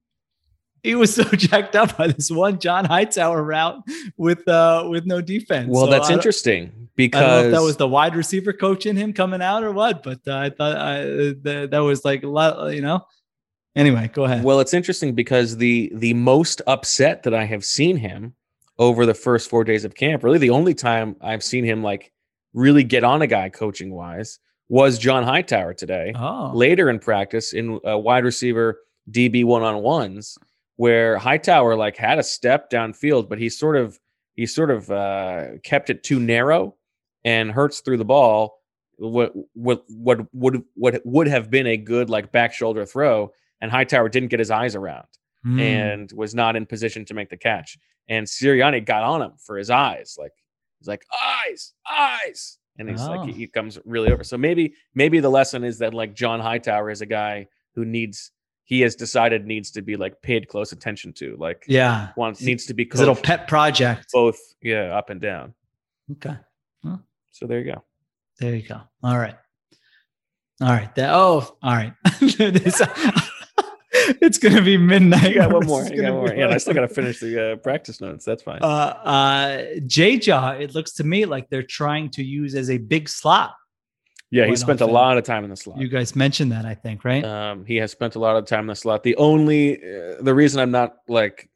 He was so jacked up by this one John Hightower route with uh, with no defense.
Well,
so
that's
I
interesting because
I don't know if that was the wide receiver coach in him coming out or what, but uh, I thought I, th- that was like a lot, you know. Anyway, go ahead.
Well, it's interesting because the the most upset that I have seen him over the first four days of camp, really the only time I've seen him like really get on a guy coaching wise, was John Hightower today.
Oh.
Later in practice in uh, wide receiver D B one on ones, where Hightower like had a step downfield, but he sort of he sort of uh, kept it too narrow, and Hurts threw the ball what what what would what would have been a good like back shoulder throw, and Hightower didn't get his eyes around mm. and was not in position to make the catch. And Sirianni got on him for his eyes, like he's like eyes, eyes, and he's
Oh.
like he, he comes really over. So maybe maybe the lesson is that like John Hightower is a guy who needs he has decided needs to be like paid close attention to, like
Yeah.
wants needs to be
His little
coached
pet project.
both yeah up and down.
Okay. Well,
So there you go.
there you go. All right. All right. That, oh, all right. This- it's going to be midnight.
You got one
This
more.
is
You
gonna
got
be
more. Yeah, and I
like-
still got to finish the uh, practice notes. That's fine.
Uh, uh, J-Jaw, it looks to me like they're trying to use as a big slot.
yeah, he
quite
spent a
often.
lot of time in the slot.
You guys mentioned that, I think, right?
Um, he has spent a lot of time in the slot. The only, uh, the reason I'm not like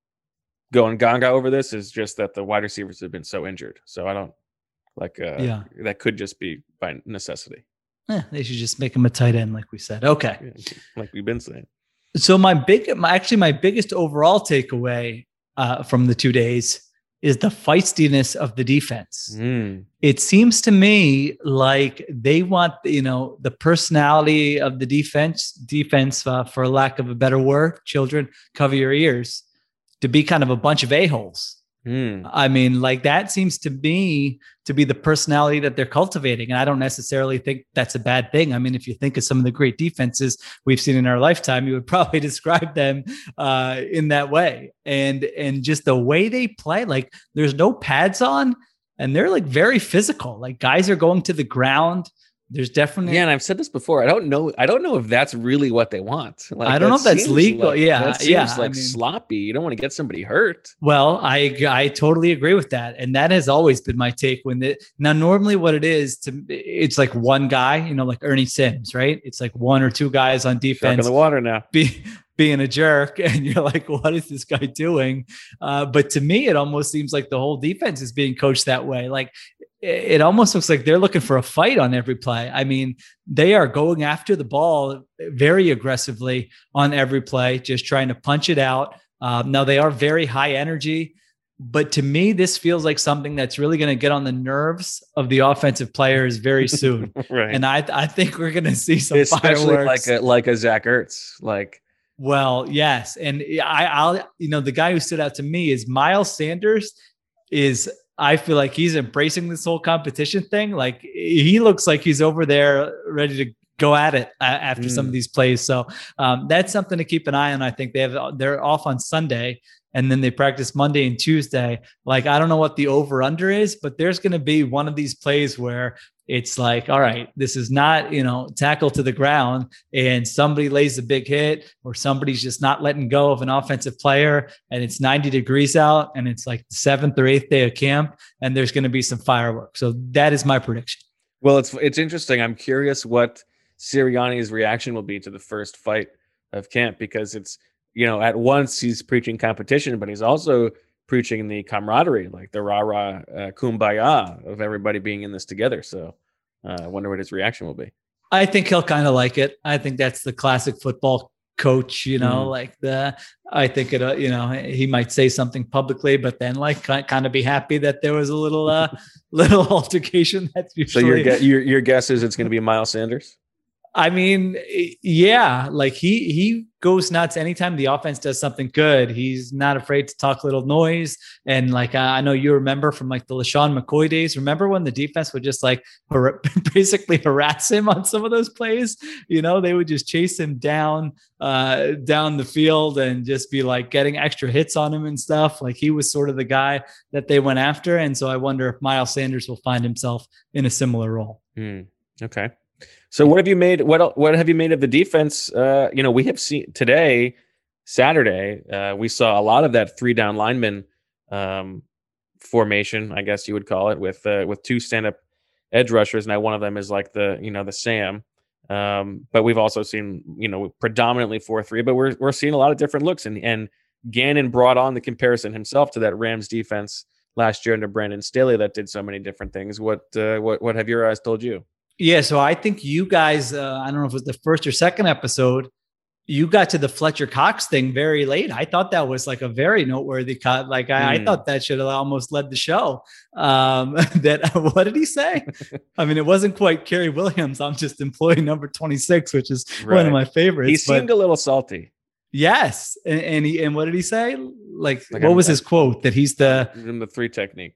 going gaga over this is just that the wide receivers have been so injured. So I don't like, uh,
Yeah.
that could just be by necessity,
Eh, they should just make him a tight end, like we said. Okay.
Yeah, like we've been saying.
So my big, my, actually my biggest overall takeaway uh, from the two days is the feistiness of the defense.
Mm.
It seems to me like they want, you know, the personality of the defense, defense, uh, for lack of a better word, children, cover your ears, to be kind of a bunch of a-holes.
Mm.
I mean, like that seems to me to be the personality that they're cultivating. And I don't necessarily think that's a bad thing. I mean, if you think of some of the great defenses we've seen in our lifetime, you would probably describe them uh, in that way. And, and just the way they play, like there's no pads on and they're like very physical. Like guys are going to the ground. There's definitely,
Yeah, and I've said this before. I don't know. I don't know if that's really what they want. Like,
I don't know
that
if that's
seems
legal.
like-
Yeah,
that seems
yeah,
like
I mean-
sloppy. You don't want to get somebody hurt.
Well, I I totally agree with that, and that has always been my take. When it now normally what it is to it's like one guy, you know, like Ernie Sims, right? It's like one or two guys on
Shark in
defense
the water now.
be, being a jerk, and you're like, what is this guy doing? Uh, but to me, it almost seems like the whole defense is being coached that way. Like it, it almost looks like they're looking for a fight on every play. I mean, they are going after the ball very aggressively on every play, just trying to punch it out. Um, now they are very high energy, but to me, this feels like something that's really going to get on the nerves of the offensive players very soon.
Right.
And I, I think we're going to see some
Especially
fireworks.
like a like a Zach Ertz. Like
Well, yes. And I, I'll, you know, the guy who stood out to me is Miles Sanders is, I feel like he's embracing this whole competition thing. Like he looks like he's over there ready to go at it uh, after mm. some of these plays. So um, that's something to keep an eye on. I think they have, they're off on Sunday and then they practice Monday and Tuesday. Like, I don't know what the over under is, but there's going to be one of these plays where it's like, all right, this is not, you know, tackle to the ground and somebody lays a big hit or somebody's just not letting go of an offensive player and it's ninety degrees out and it's like the seventh or eighth day of camp and there's going to be some fireworks. So that is my prediction.
Well, it's, it's interesting. I'm curious what Sirianni's reaction will be to the first fight of camp, because it's, you know, at once he's preaching competition, but he's also preaching the camaraderie, like the rah-rah uh, kumbaya of everybody being in this together. So uh, I wonder what his reaction will be.
I think he'll kind of like it. I think that's the classic football coach, you know, mm. like the, I think it, uh, you know, he might say something publicly, but then like kind of be happy that there was a little, uh, little altercation. That's usually,
so your, your, your guess is it's going to be Miles Sanders?
I mean, yeah, like he he goes nuts anytime the offense does something good. He's not afraid to talk little noise. And like, I know you remember from like the LaShawn McCoy days, remember when the defense would just like har- basically harass him on some of those plays? You know, they would just chase him down, uh, down the field and just be like getting extra hits on him and stuff. Like he was sort of the guy that they went after. And so I wonder if Miles Sanders will find himself in a similar role.
Mm, okay. So what have you made? What what have you made of the defense? Uh, you know, we have seen today, Saturday, uh, we saw a lot of that three down lineman um, formation, I guess you would call it, with uh, with two stand up edge rushers. Now one of them is like the you know the Sam, um, but we've also seen you know predominantly four three. But we're we're seeing a lot of different looks, and and Gannon brought on the comparison himself to that Rams defense last year under Brandon Staley that did so many different things. What uh, what what have your eyes told you?
Yeah, so I think you guys, uh, I don't know if it was the first or second episode, you got to the Fletcher Cox thing very late. I thought that was like a very noteworthy cut. Like I, mm. I thought that should have almost led the show. Um, that what did he say? I mean, it wasn't quite Kerry Williams. I'm just employee number twenty-six, which is right. one of my favorites.
He seemed but, a little salty.
Yes, and and, he, and what did he say? Like, like what I'm, was his quote? That he's the
in the three technique.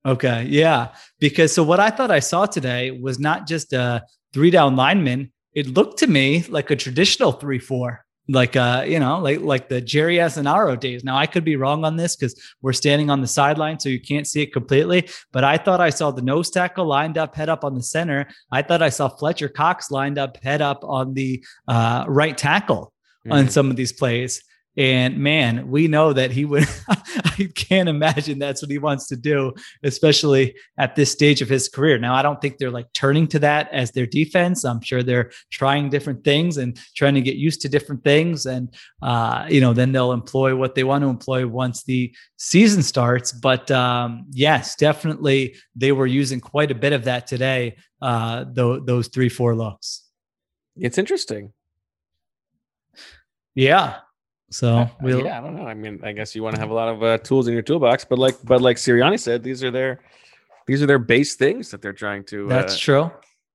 Okay. Yeah. Because so what I thought I saw today was not just a three down lineman. It looked to me like a traditional three, four, like, uh, you know, like, like the Jerry Asanaro days. Now I could be wrong on this because we're standing on the sideline, so you can't see it completely, but I thought I saw the nose tackle lined up, head up on the center. I thought I saw Fletcher Cox lined up, head up on the uh, right tackle mm-hmm. on some of these plays. And man, we know that he would, I can't imagine that's what he wants to do, especially at this stage of his career. Now, I don't think they're like turning to that as their defense. I'm sure they're trying different things and trying to get used to different things. And, uh, you know, then they'll employ what they want to employ once the season starts. But um, yes, definitely they were using quite a bit of that today, uh, th- those three, four looks.
It's interesting.
Yeah. So we'll,
yeah, I don't know. I mean, I guess you want to have a lot of uh, tools in your toolbox, but like, but like Sirianni said, these are their, these are their base things that they're trying to.
That's
uh,
true.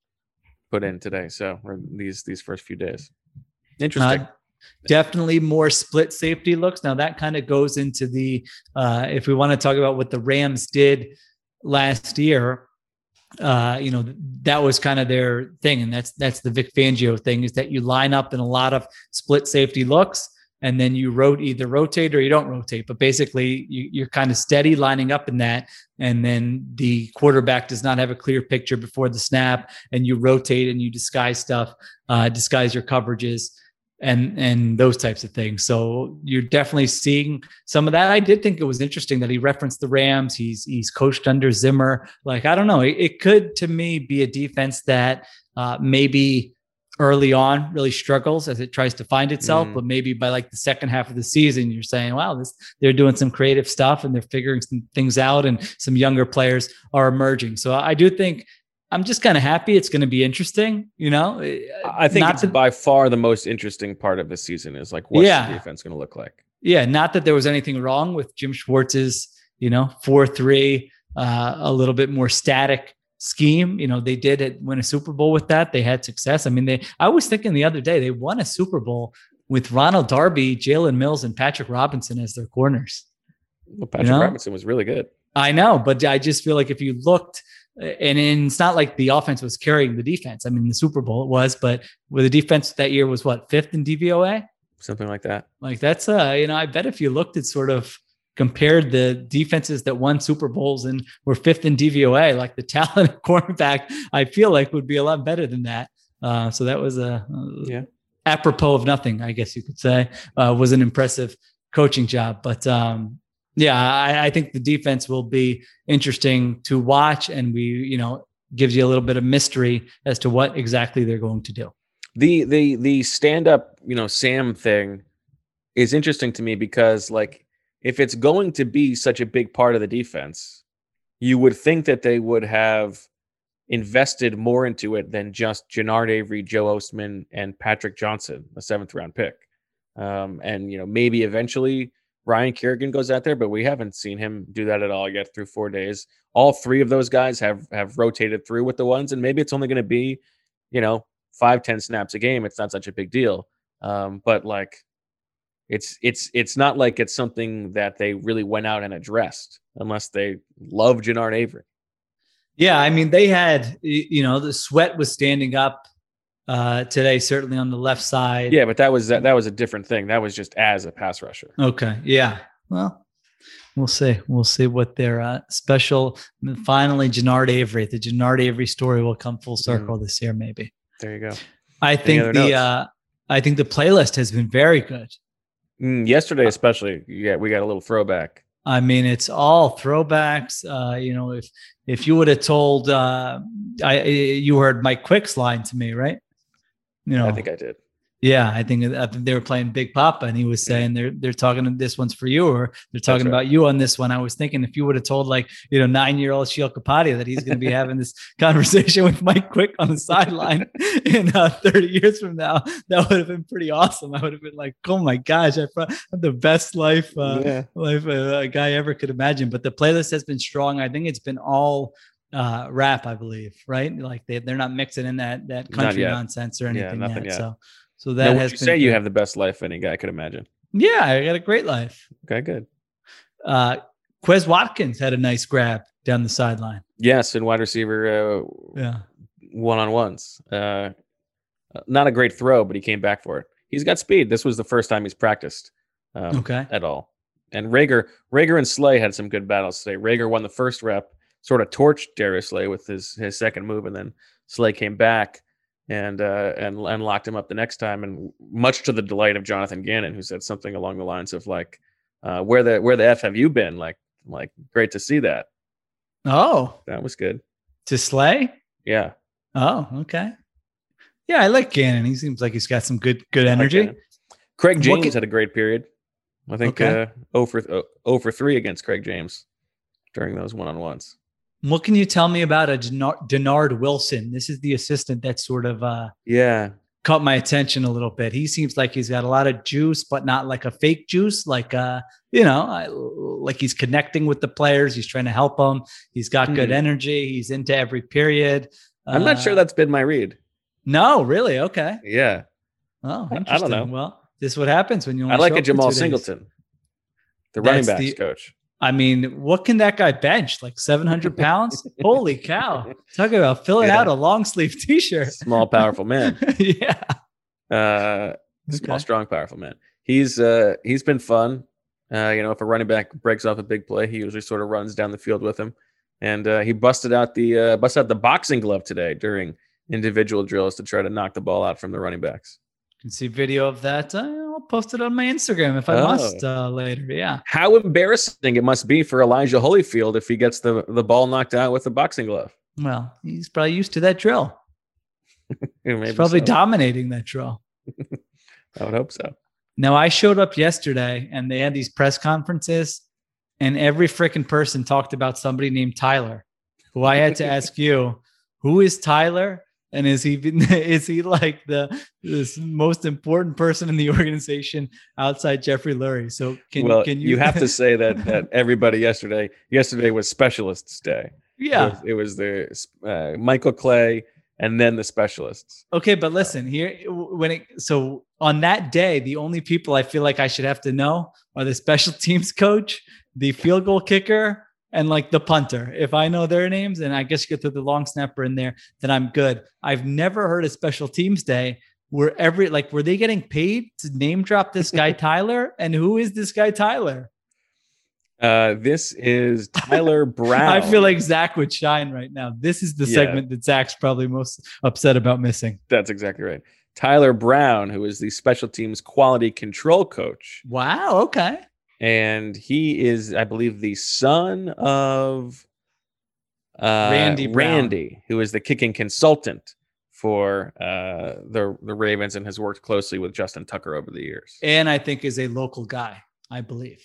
Put in today, so or these these first few days. Interesting.
Uh, definitely more split safety looks. Now that kind of goes into the uh, if we want to talk about what the Rams did last year. Uh, you know, that was kind of their thing, and that's that's the Vic Fangio thing, is that you line up in a lot of split safety looks. And then you rot- either rotate or you don't rotate, but basically you, you're kind of steady lining up in that. And then the quarterback does not have a clear picture before the snap, and you rotate and you disguise stuff, uh, disguise your coverages and, and those types of things. So you're definitely seeing some of that. I did think it was interesting that he referenced the Rams. He's, he's coached under Zimmer. Like, I don't know. It, it could, to me, be a defense that uh, maybe early on really struggles as it tries to find itself, mm. but maybe by like the second half of the season, you're saying, wow, this, they're doing some creative stuff and they're figuring some things out, and some younger players are emerging. So I do think I'm just kind of happy. It's going to be interesting. You know,
I think
not
it's
to,
by far the most interesting part of the season is like, what's
yeah.
the defense going to look like?
Yeah. Not that there was anything wrong with Jim Schwartz's, you know, four, three, uh, a little bit more static scheme. You know, they did win a Super Bowl with that. They had success. I mean, they, I was thinking the other day, they won a Super Bowl with Ronald Darby, Jalen Mills, and Patrick Robinson as their corners.
Well, Patrick
you know?
Robinson was really good.
I know, but I just feel like if you looked, and it's not like the offense was carrying the defense. I mean, the Super Bowl it was, but with the defense that year was what, fifth in D V O A?
Something like that.
Like that's, uh, you know, I bet if you looked at sort of compared the defenses that won Super Bowls and were fifth in D V O A, like the talent of cornerback, I feel like would be a lot better than that. Uh, so that was a, a
yeah.
apropos of nothing, I guess you could say, uh, was an impressive coaching job. But um, yeah, I, I think the defense will be interesting to watch, and we, you know, gives you a little bit of mystery as to what exactly they're going to do.
The the the stand up, you know, Sam thing is interesting to me because, like, if it's going to be such a big part of the defense, you would think that they would have invested more into it than just Jannard Avery, Joe Ostman, and Patrick Johnson, a seventh round pick. Um, and, you know, maybe eventually Ryan Kerrigan goes out there, but we haven't seen him do that at all yet through four days. All three of those guys have, have rotated through with the ones, and maybe it's only going to be, you know, five, ten snaps a game. It's not such a big deal. Um, but like, It's it's it's not like it's something that they really went out and addressed, unless they love Jannard Avery.
Yeah, I mean, they had, you know, the Sweat was standing up uh, today, certainly on the left side.
Yeah, but that was that, that was a different thing. That was just as a pass rusher.
Okay, yeah. Well, we'll see. We'll see what their uh, special. Finally, Jannard Avery. The Jannard Avery story will come full circle mm. this year, maybe.
There you go.
I think the uh, I think the playlist has been very good.
Mm, yesterday, especially, yeah, we got a little throwback.
I mean, it's all throwbacks. Uh, you know, if if you would have told, uh, I you heard Mike Quick's line to me, right? You know,
I think I did.
Yeah, I think, I think they were playing Big Papa, and he was saying they're they're talking, this one's for you, or they're talking right. about you on this one. I was thinking if you would have told, like, you know, nine year old Sheil Kapadia that he's going to be having this conversation with Mike Quick on the sideline in uh, thirty years from now, that would have been pretty awesome. I would have been like, oh my gosh, I had the best life uh, yeah. life uh, a guy ever could imagine. But the playlist has been strong. I think it's been all uh, rap, I believe, right? Like they they're not mixing in that that country nonsense or anything
yeah,
yet.
yet.
So. So that
now,
has
would you
been
say
good.
You have the best life any guy could imagine.
Yeah, I got a great life.
Okay, good.
Uh, Quez Watkins had a nice grab down the sideline.
Yes, and wide receiver uh,
Yeah.
one-on-ones. Uh, not a great throw, but he came back for it. He's got speed. This was the first time he's practiced um,
Okay.
at all. And Rager, Rager and Slay had some good battles today. Rager won the first rep, sort of torched Darius Slay with his his second move, and then Slay came back and uh, and and locked him up the next time. And much to the delight of Jonathan Gannon, who said something along the lines of like, uh, "Where the where the f have you been?" Like, like great to see that.
Oh,
That was good.
to Slay?
Yeah.
Oh, okay. Yeah, I like Gannon. He seems like he's got some good good
I like
energy.
Gannon. Craig
What
James
can-
had a great period. I think
Okay.
uh, zero for zero for three against Craig James during those one-on-ones.
What can you tell me about a Denard, Denard Wilson? This is the assistant that sort of uh,
Yeah.
caught my attention a little bit. He seems like he's got a lot of juice, but not like a fake juice. Like, uh, you know, I, like he's connecting with the players. He's trying to help them. He's got good
Hmm.
energy. He's into every period.
I'm not sure
Uh,
that's been my read.
No, really? Okay.
Yeah.
Oh,
I don't
interesting.
know.
Well, this is what happens when you only
I like
show
a
up for
Jamal
two days.
Singleton, the running
That's
backs
the-
coach.
I mean, what can that guy bench? Like seven hundred pounds? Holy cow. Talk about filling
Yeah.
out a long sleeve t-shirt.
Small, powerful man.
yeah.
Uh, small,
Okay.
strong, powerful man. He's uh, he's been fun. Uh, you know, if a running back breaks off a big play, he usually sort of runs down the field with him. And uh, he busted out the uh, busted out the boxing glove today during individual drills to try to knock the ball out from the running backs.
You can see video of that. Uh, I'll post it on my Instagram if I
Oh.
must uh, later. Yeah.
How embarrassing it must be for Elijah Holyfield if he gets the, the ball knocked out with a boxing glove.
Well, he's probably used to that drill.
Maybe
He's probably
so.
dominating that drill.
I would hope so.
Now, I showed up yesterday and they had these press conferences, and every freaking person talked about somebody named Tyler, who I had to ask you, who is Tyler? And is he is he like the this most important person in the organization outside Jeffrey Lurie? So can
well,
can
you,
you
have to say that that everybody yesterday yesterday was Specialists Day.
yeah.
It was, it was the uh, Michael Clay and then the specialists.
Okay, but listen here. When it so on that day, the only people I feel like I should have to know are the special teams coach, the field goal kicker, and like the punter. If I know their names, and I guess you get to the long snapper in there, then I'm good. I've never heard of special teams day where every like were they getting paid to name drop this guy Tyler? And who is this guy Tyler?
Uh, this is Tyler Brown.
I feel like Zach would shine right now. This is the
Yeah.
segment that Zach's probably most upset about missing.
That's exactly right. Tyler Brown, who is the special teams quality control coach.
Wow. Okay.
And he is, I believe, the son of uh,
Randy Brown.
Randy, who is the kicking consultant for uh, the the Ravens and has worked closely with Justin Tucker over the years.
And I think is a local guy, I believe.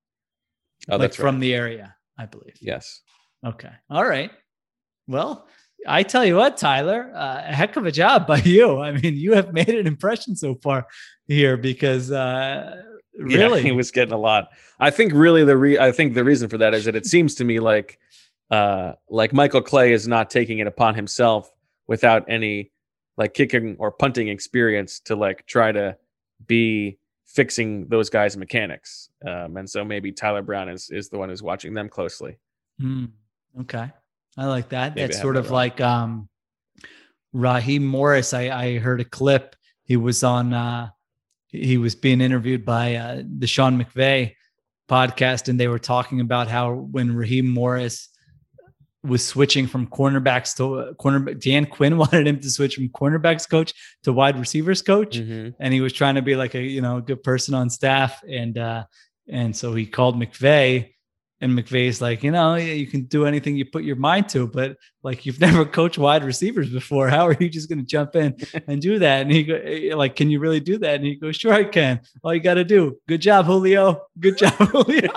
Oh,
like
that's
from
right.
the area, I believe.
Yes.
Okay. All right. Well, I tell you what, Tyler, uh, a heck of a job by you. I mean, you have made an impression so far here because uh, really,
Yeah, he was getting a lot. I think really the re- I think the reason for that is that it seems to me like uh, like Michael Clay is not taking it upon himself without any like kicking or punting experience to like try to be fixing those guys' mechanics. Um, and so maybe Tyler Brown is is the one who's watching them closely.
Hmm. Okay. I like that.
Maybe I
That's
have
sort
that
of
wrong.
like um, Raheem Morris. I, I heard a clip. He was on, uh, he was being interviewed by uh, the Sean McVay podcast, and they were talking about how when Raheem Morris was switching from cornerbacks to cornerback, Dan Quinn wanted him to switch from cornerbacks coach to wide receivers coach.
Mm-hmm.
And he was trying to be like a, you know, good person on staff. And, uh, and so he called McVay, and McVay's like, you know, you can do anything you put your mind to, but like, you've never coached wide receivers before. How are you just going to jump in and do that? And he go, like, can you really do that? And he goes, sure, I can. All you got to do. Good job, Julio. Good job, Julio.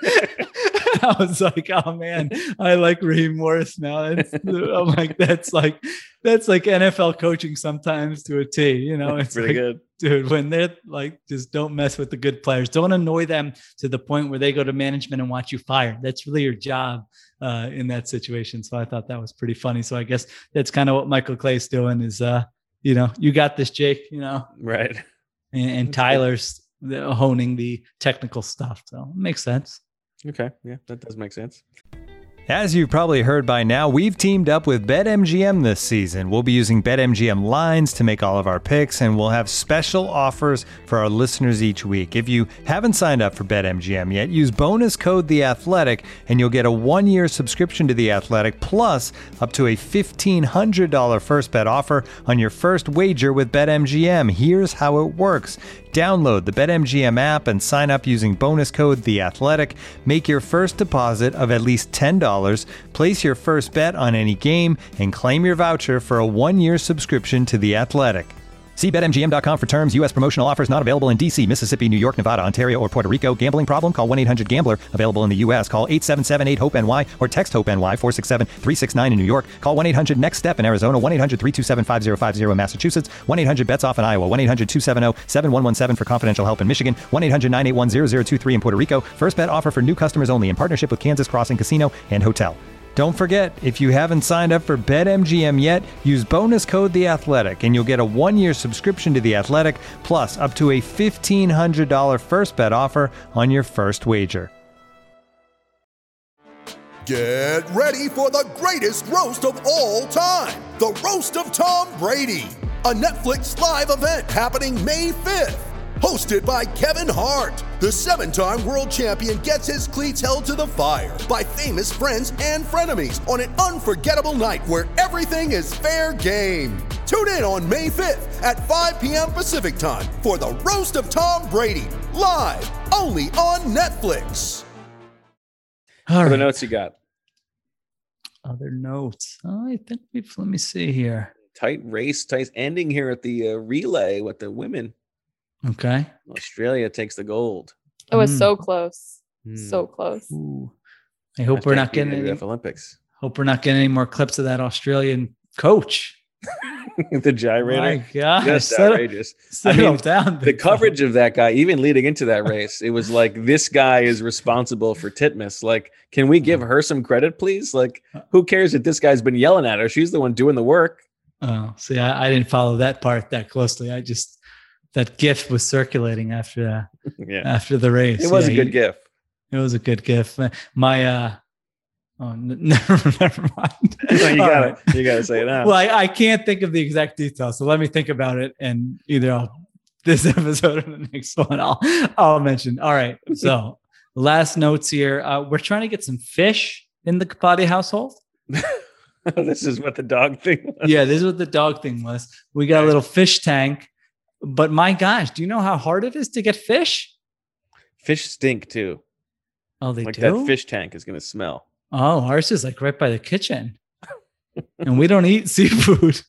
I was like, oh man, I like Raheem Morris now. It's, I'm like, that's like, that's like N F L coaching sometimes to a T, you know, it's
Pretty
like,
good.
dude, when they're like, just don't mess with the good players. Don't annoy them to the point where they go to management and want you fired. That's really your job uh, in that situation. So I thought that was pretty funny. So I guess that's kind of what Michael Clay's doing is, uh, you know, you got this, Jake, you know,
Right.
and, and Tyler's honing the technical stuff. So it makes sense.
Okay. Yeah, that does make sense.
As you've probably heard by now, we've teamed up with BetMGM this season. We'll be using BetMGM lines to make all of our picks, and we'll have special offers for our listeners each week. If you haven't signed up for BetMGM yet, use bonus code The Athletic, and you'll get a one-year subscription to The Athletic, plus up to a fifteen hundred dollars first bet offer on your first wager with BetMGM. Here's how it works. Download the BetMGM app and sign up using bonus code The Athletic. Make your first deposit of at least ten dollars, place your first bet on any game, and claim your voucher for a one-year subscription to The Athletic. See Bet M G M dot com for terms. U S promotional offers not available in D C, Mississippi, New York, Nevada, Ontario, or Puerto Rico. Gambling problem? Call one eight hundred gambler. Available in the U S. Call eight seven seven eight hope N Y or text HOPE-NY four six seven three six nine in New York. Call one eight hundred next step in Arizona. one eight hundred three two seven five zero five zero in Massachusetts. one eight hundred bets off in Iowa. one eight hundred two seven zero seven one one seven for confidential help in Michigan. one eight hundred nine eight one zero zero two three in Puerto Rico. First bet offer for new customers only in partnership with Kansas Crossing Casino and Hotel. Don't forget, if you haven't signed up for BetMGM yet, use bonus code The Athletic, and you'll get a one-year subscription to The Athletic, plus up to a fifteen hundred dollars first bet offer on your first wager.
Get ready for the greatest roast of all time, the Roast of Tom Brady, a Netflix live event happening May fifth. Hosted by Kevin Hart, the seven-time world champion gets his cleats held to the fire by famous friends and frenemies on an unforgettable night where everything is fair game. Tune in on May fifth at five p.m. Pacific time for the Roast of Tom Brady, live only on Netflix.
All
What are the
right.
notes you got?
Other notes. Oh, I think we've, let me see here.
Tight race, tight ending here at the uh, relay with the women.
Okay.
Australia takes the gold.
It was
Mm.
so close.
Mm.
So close.
Ooh. I hope we're not getting any,
the Olympics.
hope we're not getting any more clips of that Australian coach.
The gyrator.
My gosh.
Just
settle,
outrageous.
settle
I mean,
down.
The
big
coverage of that guy, even leading into that race, it was like, this guy is responsible for Titmus. Like, can we give her some credit, please? Like, who cares that this guy's been yelling at her? She's the one doing the work.
Oh, see, I, I didn't follow that part that closely. I just that GIF was circulating after uh,
Yeah,
after the race.
it was
Yeah,
a good
he-
gif.
It was a good GIF. My uh, oh, n- never, never mind.
No, you
All
gotta,
right.
you gotta say it now.
Well, I, I can't think of the exact details, so let me think about it, and either I'll, this episode or the next one I'll I'll mention. All right. So last notes here. Uh, we're trying to get some fish in the Kapati household.
This is what the dog thing was.
Yeah, this is what the dog thing was. We got a little fish tank, but my gosh, do you know how hard it is to get fish?
Fish stink too.
Oh, they
Like
do.
that fish tank is gonna smell.
Oh, ours is like right by the kitchen, and we don't eat seafood.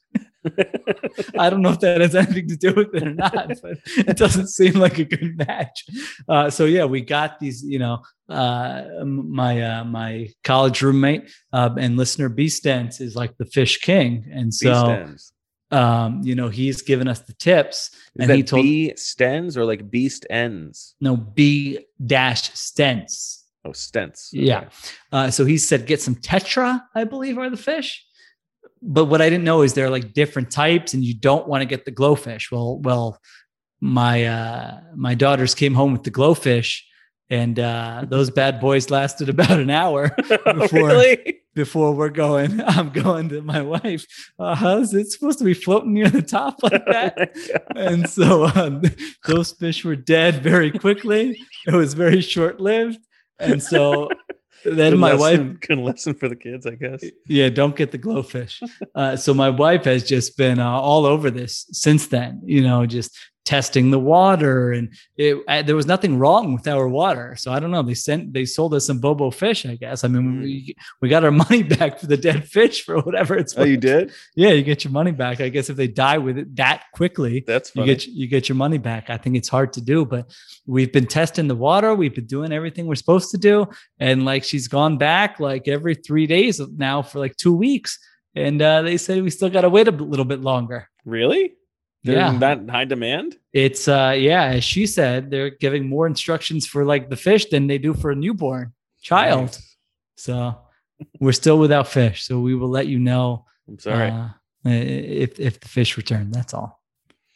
I don't know if that has anything to do with it or not, but it doesn't seem like a good match. Uh, so yeah, we got these, you know, uh, my, uh, my college roommate, uh, and listener B Stents is like the fish king. And so,
Beast
um, you know, he's given us the tips,
Is
and
that
he told
bee stens or like beast ends?
no B dash stents.
Oh, stents.
Yeah. Uh, so he said, get some tetra, I believe, are the fish. But what I didn't know is there are like different types, and you don't want to get the glowfish. Well, well, my uh, my daughters came home with the glowfish, and uh, those bad boys lasted about an hour before
Really?
before we're going. I'm going to my wife. Uh, how's it supposed to be floating near the top like that? And so um, those fish were dead very quickly. It was very short lived, and so. Then
Good
my
lesson,
wife,
good lesson for the kids, I guess.
yeah, don't get the glowfish. Uh, so my wife has just been uh, all over this since then, you know, just testing the water, and it, uh, there was nothing wrong with our water. So I don't know. They sent, they sold us some Bobo fish, I guess. I mean,
Mm.
we, we got our money back for the dead fish for whatever it's
Oh, you
worth.
did?
Yeah, you get your money back. I guess if they die with it that quickly,
That's
you
funny.
get you get your money back. I think it's hard to do, but we've been testing the water. We've been doing everything we're supposed to do, and like she's gone back like every three days now for like two weeks, and uh, they say we still got to wait a little bit longer.
Really? They're
Yeah.
in that high demand?
It's uh, yeah, as she said, they're giving more instructions for like the fish than they do for a newborn child.
Nice.
So we're still without fish. So we will let you know
I'm sorry.
uh, if if the fish return. That's all.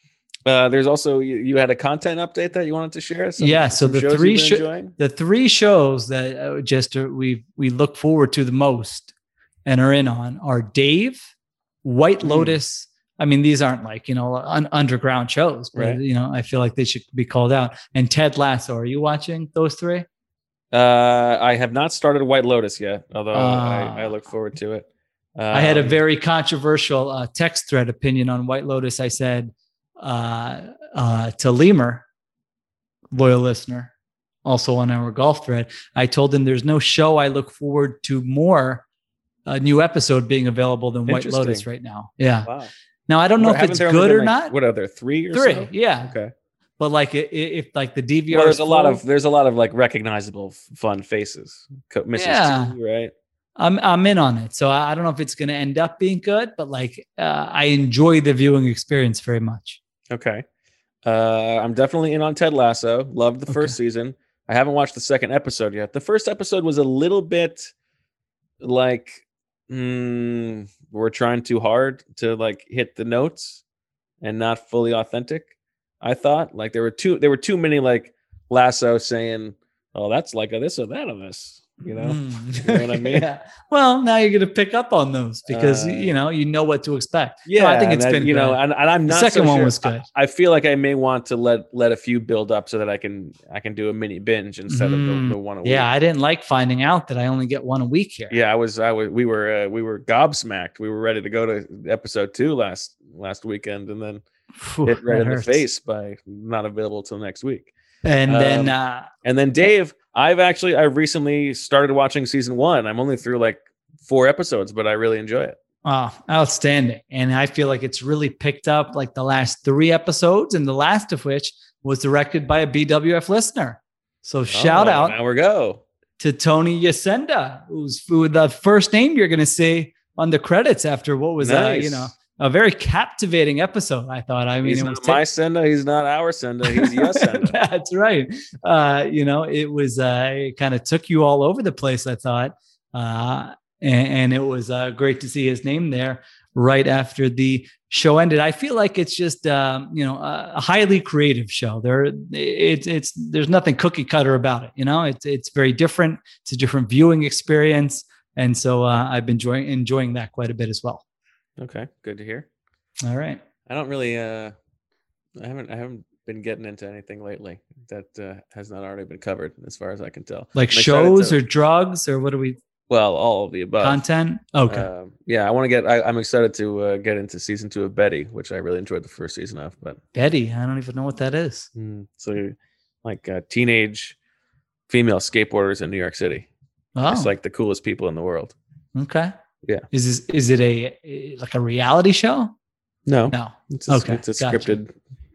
Uh, there's also you, you had a content update that you wanted to share. Some,
yeah. So
some
the
shows
three
you've been
sho-
enjoying?
the three shows that uh, just uh, we we look forward to the most and are in on are Dave, White
Mm.
Lotus. I mean, these aren't like, you know, un- underground shows, but
Right.
you know, I feel like they should be called out. And Ted Lasso. Are you watching those three?
Uh, I have not started White Lotus yet, although
Ah.
I, I look forward to it. Um,
I had a very controversial uh, text thread opinion on White Lotus. I said uh, uh, to Lemur, loyal listener, also on our golf thread, I told him there's no show I look forward to more a new episode being available than White
Interesting.
Lotus right now. Yeah.
Wow.
Now I don't know
Well,
if
haven't
it's
there only
good
been,
or
like,
not.
What are there, three or
Three,
so?
yeah.
Okay.
But like, i- i- if like the D V R,
Well,
is
there's a lot
full,
of there's a lot of like recognizable, f- fun faces. Co- Missus
Yeah.
T, right?
I'm I'm in on it. So I I don't know if it's going to end up being good, but like uh, I enjoy the viewing experience very much.
Okay. Uh, I'm definitely in on Ted Lasso. Loved the first
Okay.
season. I haven't watched the second episode yet. The first episode was a little bit like mm, we're trying too hard to like hit the notes and not fully authentic. I thought like there were too there were too many like Lasso saying, "Oh, that's like a this or that of this." You know,
Mm.
you know what I mean?
Yeah. Well, now you're going to pick up on those because
Uh,
you know you know what to expect.
Yeah,
No, I think
and
it's
I-
been
you know,
good.
and, and I'm
The
not.
second
so
one
sure.
was good.
I, I feel like I may want to let let a few build up so that I can I can do a mini binge instead of
Mm.
the, the one a week.
Yeah, I didn't like finding out that I only get one a week here.
Yeah, I was. I was. We were. Uh, we were gobsmacked. We were ready to go to episode two last last weekend, and then
Phew,
hit right
that
in
hurts.
the face by not available till next week.
And then
Um,
uh,
And then Dave, I've actually I recently started watching season one. I'm only through like four episodes, but I really enjoy it.
oh, outstanding. And I feel like it's really picked up like the last three episodes, and the last of which was directed by a B W F listener. So shout
Oh,
out
Now we go.
to Tony Yasenda, who's who the first name you're going to see on the credits after what was, uh,
Nice.
you know, a very captivating episode. I thought. I mean,
He's
it
not
was
my sender. He's not our sender. He's your sender.
That's right. Uh, you know, it was uh, it kind of took you all over the place, I thought, uh, and, and it was uh, great to see his name there right after the show ended. I feel like it's just um, you know a, a highly creative show. There, it's it's there's nothing cookie cutter about it. You know, it's it's very different. It's a different viewing experience, and so uh, I've been enjoying enjoying that quite a bit as well.
Okay, good to hear.
All right.
I don't really. Uh, I haven't. I haven't been getting into anything lately that uh, has not already been covered, as far as I can tell.
Like
I'm excited
shows
to-
or drugs or what do we
well, all of the above.
content? Okay.
Um, yeah, I want to get. I, I'm excited to uh, get into season two of Betty, which I really enjoyed the first season of. But
Betty, I don't even know what that is.
mm, so, like uh, teenage female skateboarders in New York City,
Oh,
it's like the coolest people in the world.
okay.
Yeah.
Is this is it a, a- like a reality show?
No,
No.
it's a,
Okay,
it's a
gotcha.
scripted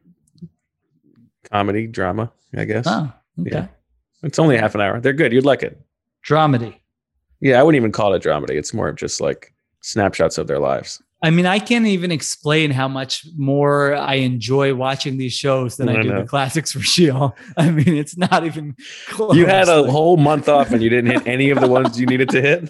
comedy drama, I guess.
Oh, okay.
Yeah. It's only half an hour. They're good. You'd like it.
Dramedy.
Yeah, I wouldn't even call it a dramedy. It's more of just like snapshots of their lives.
I mean, I can't even explain how much more I enjoy watching these shows than I,
I
do
know.
the classics for Shield. I mean, it's not even close.
You had a
Like,
whole month off and you didn't hit any of the ones you needed to hit.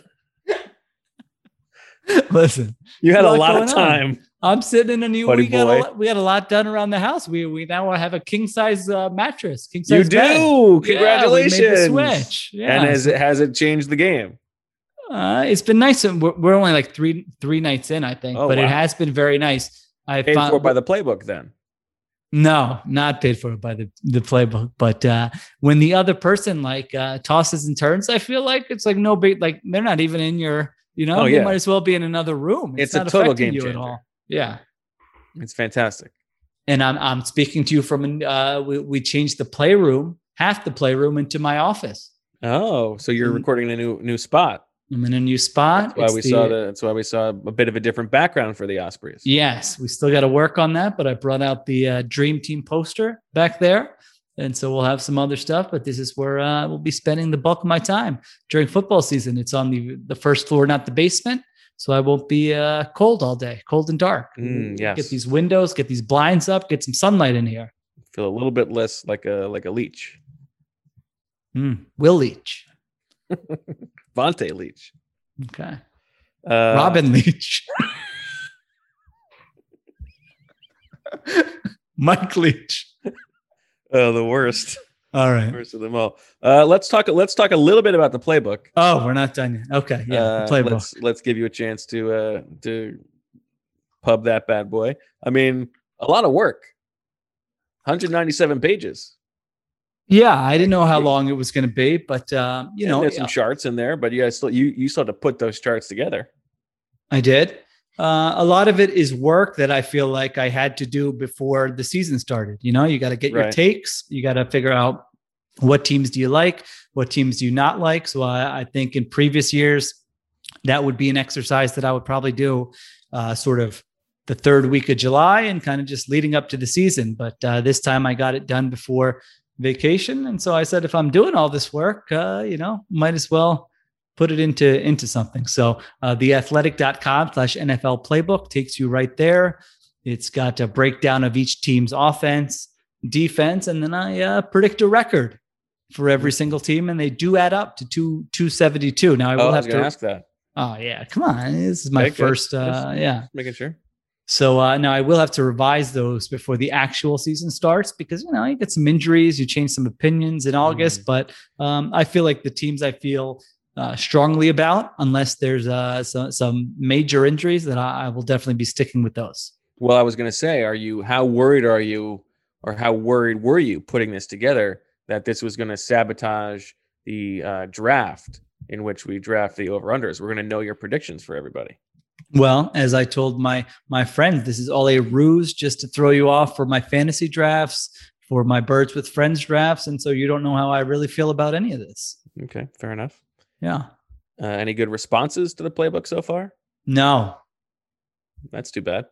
listen.
You had a
Lot
lot of
going on.
time.
I'm sitting in a new.
Buddy
We got a
boy.
lot, we got a lot done around the house. We we now have a king size uh, mattress. King
You
size bed.
do.
Yeah,
Congratulations.
we made the switch. Yeah.
And has it has it changed the game?
Uh, it's been nice. And We're, we're only like three three nights in, I think,
Oh,
but it
wow.
has been very nice. I
Paid
found
for by the playbook then.
no, not paid for by the the playbook. But uh, when the other person like uh, tosses and turns, I feel like it's like no big. Like they're not even in your. You know,
Oh,
you
yeah.
might as well be in another room.
It's a
not
total
affecting
game
you at
changer.
all. Yeah.
It's fantastic.
And I'm I'm speaking to you from uh, we we changed the playroom, half the playroom, into my office.
Oh, so you're
Mm.
recording in a new new spot.
I'm in a new spot.
That's why
It's
we
the-
saw the that's why we saw a bit of a different background for the Ospreys.
Yes, we still got to work on that, but I brought out the uh, Dream Team poster back there. And so we'll have some other stuff, but this is where uh, we'll be spending the bulk of my time during football season. It's on the, the first floor, not the basement. So I won't be uh, cold all day, cold and dark.
Mm, yes.
Get these windows, get these blinds up, get some sunlight in here.
Feel a little bit less like a like a leech.
Mm, Will Leach.
Vontae Leach.
Okay.
Uh,
Robin Leach. Mike Leach.
Oh, the worst.
All right.
Worst of them all. Uh, let's talk. Let's talk a little bit about the playbook.
Oh, we're not done yet. Okay. Yeah.
Uh,
the playbook.
Let's let's give you a chance to uh, to pub that bad boy. I mean, a lot of work. one hundred ninety-seven pages.
Yeah, I didn't know how long it was going to be, but uh, you
And
know,
there's some charts in there, but yeah, still you you still have to put those charts together.
I did. Uh, a lot of it is work that I feel like I had to do before the season started. You know, you got to get your
Right.
takes. You got to figure out what teams do you like, what teams do you not like. So I, I think in previous years, that would be an exercise that I would probably do uh, sort of the third week of July and kind of just leading up to the season. But uh, this time I got it done before vacation. And so I said, if I'm doing all this work, uh, you know, might as well put it into, into something. So uh, theathletic.com slash NFL playbook takes you right there. It's got a breakdown of each team's offense, defense, and then I uh, predict a record for every single team. And they do add up to two, 272. Now I will
Oh, I
have
was going
to
to ask that.
Oh yeah. Come on. This is my
Okay, good.
first, uh,
Just
yeah.
Making sure.
So uh, now I will have to revise those before the actual season starts because, you know, you get some injuries, you change some opinions in August,
Mm.
but um, I feel like the teams I feel uh, strongly about, unless there's uh, some, some major injuries, that I, I will definitely be sticking with those.
Well, I was going to say, are you, how worried are you, or how worried were you putting this together that this was going to sabotage the uh, draft in which we draft the over-unders? We're going to know your predictions for everybody.
Well, as I told my my friends, this is all a ruse just to throw you off for my fantasy drafts, for my Birds with Friends drafts. And so you don't know how I really feel about any of this.
Okay, fair enough.
Yeah.
Uh, any good responses to the playbook so far?
No.
That's too bad.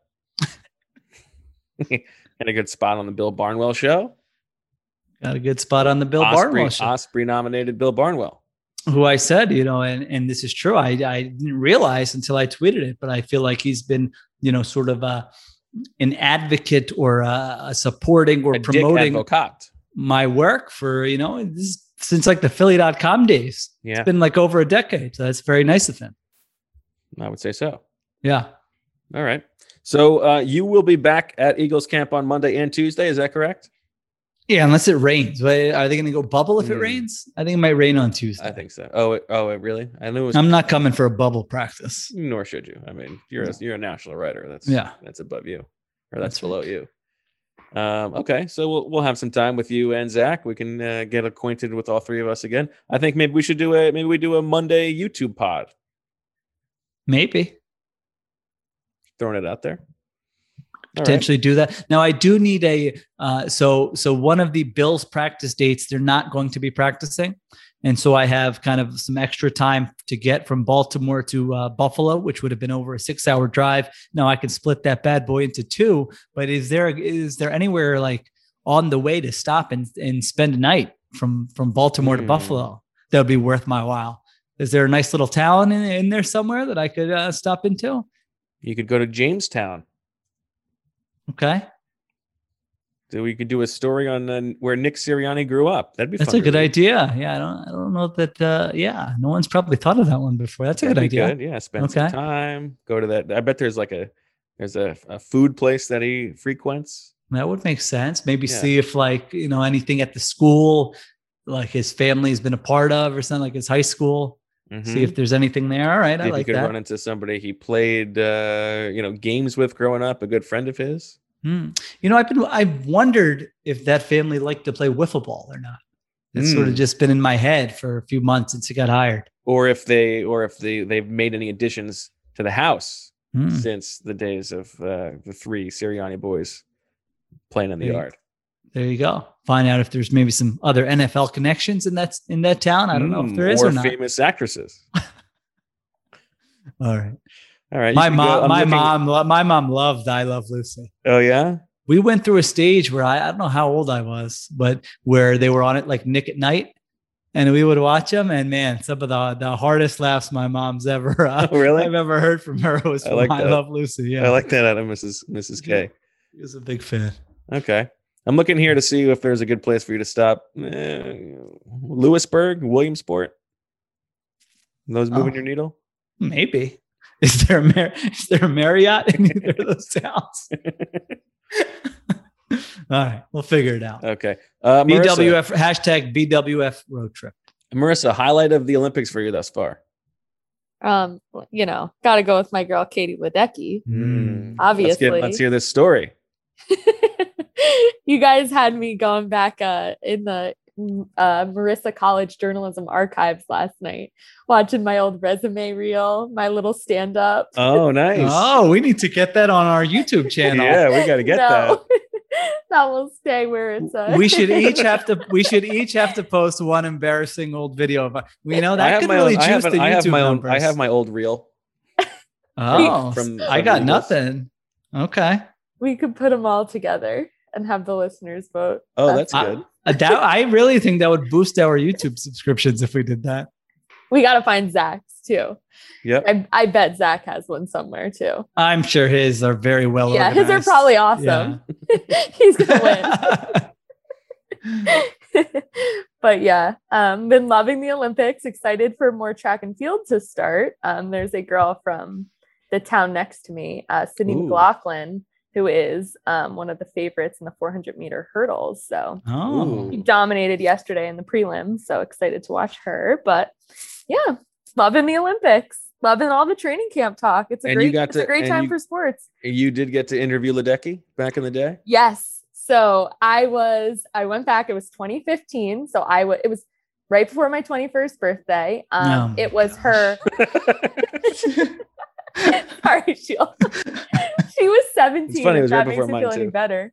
And a good spot on the Bill Barnwell show.
Got a good spot on the Bill
Osprey,
Barnwell show.
Osprey nominated Bill Barnwell.
Who I said, you know, and, and this is true. I, I didn't realize until I tweeted it, but I feel like he's been, you know, sort of a, an advocate or a, a supporting or
A dick
promoting
advocate.
my work for, you know, this, since like the Philly dot com days.
Yeah.
It's been like over a decade. So that's very nice of him.
I would say so.
Yeah.
All right. So uh, you will be back at Eagles camp on Monday and Tuesday. Is that correct?
Yeah. Unless it rains. But are they going to go bubble if it
Hmm.
rains? I think it might rain on Tuesday.
I think so. Oh, it, oh, it really? I knew it was.
I'm not coming for a bubble practice.
Nor should you. I mean, you're a, you're a national writer. That's
Yeah.
That's above you, or that's,
That's
below you. Um, okay, so we'll we'll have some time with you and Zach. We can uh, get acquainted with all three of us again. I think maybe we should do a maybe we do a Monday YouTube pod.
Maybe.
Throwing it out there. All right.
Potentially do that. Now I do need a uh, so so one of the Bills practice dates they're not going to be practicing, and so I have kind of some extra time to get from Baltimore to uh, Buffalo, which would have been over a six-hour drive. Now I can split that bad boy into two. But is there is there anywhere like on the way to stop and and spend a night from from Baltimore to
Hmm.
Buffalo that would be worth my while? Is there a nice little town in, in there somewhere that I could uh, stop into?
You could go to Jamestown.
Okay.
So we could do a story on uh, where Nick Sirianni grew up. That'd be
That's
fun
a good
to read.
idea. Yeah, I don't I don't know that uh yeah, no one's probably thought of that one before. That's a
That'd
good
be
idea.
good. Yeah, spend some
Okay.
time. Go to that. I bet there's like a there's a, a food place that he frequents.
That would make sense. Maybe
Yeah.
see if like, you know, anything at the school like his family's been a part of or something like his high school.
Mhm.
See if there's anything there. All right,
See
I
if
like
you could
that.
run into somebody he played, uh, you know, games with growing up, a good friend of his.
Hmm. You know, I've been I've wondered if that family liked to play wiffle ball or not. It's sort of
Hmm.
just been in my head for a few months since he got hired.
Or if they, or if they, they've made any additions to the house
Hmm.
since the days of uh, the three Sirianni boys playing in the
There-
yard.
There you go. Find out if there's maybe some other N F L connections in that in that town. I don't know if
Mm,
there is
or
or not.
famous actresses.
All right.
All right. you
My
can go-
mom,
I'm
my
looking-
mom, lo- my mom loved I Love Lucy.
Oh yeah.
We went through a stage where I, I don't know how old I was, but where they were on it like Nick at Night, and we would watch them. And man, some of the the hardest laughs my mom's ever uh,
Oh, really?
I've ever heard from her was
I
from
like
I
that.
Love Lucy. Yeah,
I like that out of Missus Missus K.
he was a big fan.
Okay. I'm looking here to see if there's a good place for you to stop. Eh, Lewisburg, Williamsport. Those moving
Oh.
your needle?
Maybe is there a Mar- is there a Marriott in either of those towns? All right, we'll figure it out.
Okay. Uh,
B W F
Marissa,
hashtag B W F road trip.
Marissa, highlight of the Olympics for you thus far.
Um, you know, gotta go with my girl Katie Ledecky.
Mm.
Obviously.
Let's, get, let's hear this story.
You guys had me going back uh in the uh Marissa College journalism archives last night, watching my old resume reel, my little stand-up.
Oh, nice.
Oh, we need to get that on our YouTube channel.
Yeah, we got to get
No. That will stay where it's at.
We should each have to. We should each have to post one embarrassing old video of. We know
I
that
have
could
my
really
own, I
juice
have,
the
an, I
YouTube
have my own.
numbers.
I have my old reel.
Oh,
from,
I
from
got
Eagles.
nothing. Okay.
We could put them all together and have the listeners vote.
Oh, that's
I-
good.
I doubt. I really think that would boost our YouTube subscriptions if we did that.
We got to find Zach's too.
Yep.
I, I bet Zach has one somewhere too.
I'm sure his are very well.
Yeah, his are
organized.
probably awesome. He's gonna win. But yeah, um, been loving the Olympics. Excited for more track and field to start. Um, there's a girl from the town next to me, uh, Sydney
Ooh.
McLaughlin, who is um, one of the favorites in the four hundred meter hurdles. So
Oh,
she dominated yesterday in the prelims. So excited to watch her. But yeah, loving the Olympics. Loving all the training camp talk. It's a
And you
great,
got
it's a
to-
great
and
time
you-
for sports.
You did get to interview Ledecky back in the day.
Yes. So I was, I went back, it was twenty fifteen. So I was, it was right before my twenty-first birthday. Um,
Oh
it was her. Sorry, Sheila. She was seventeen.
It's funny, it was
if
right
that
before
makes it
mine,
feel any
too.
better.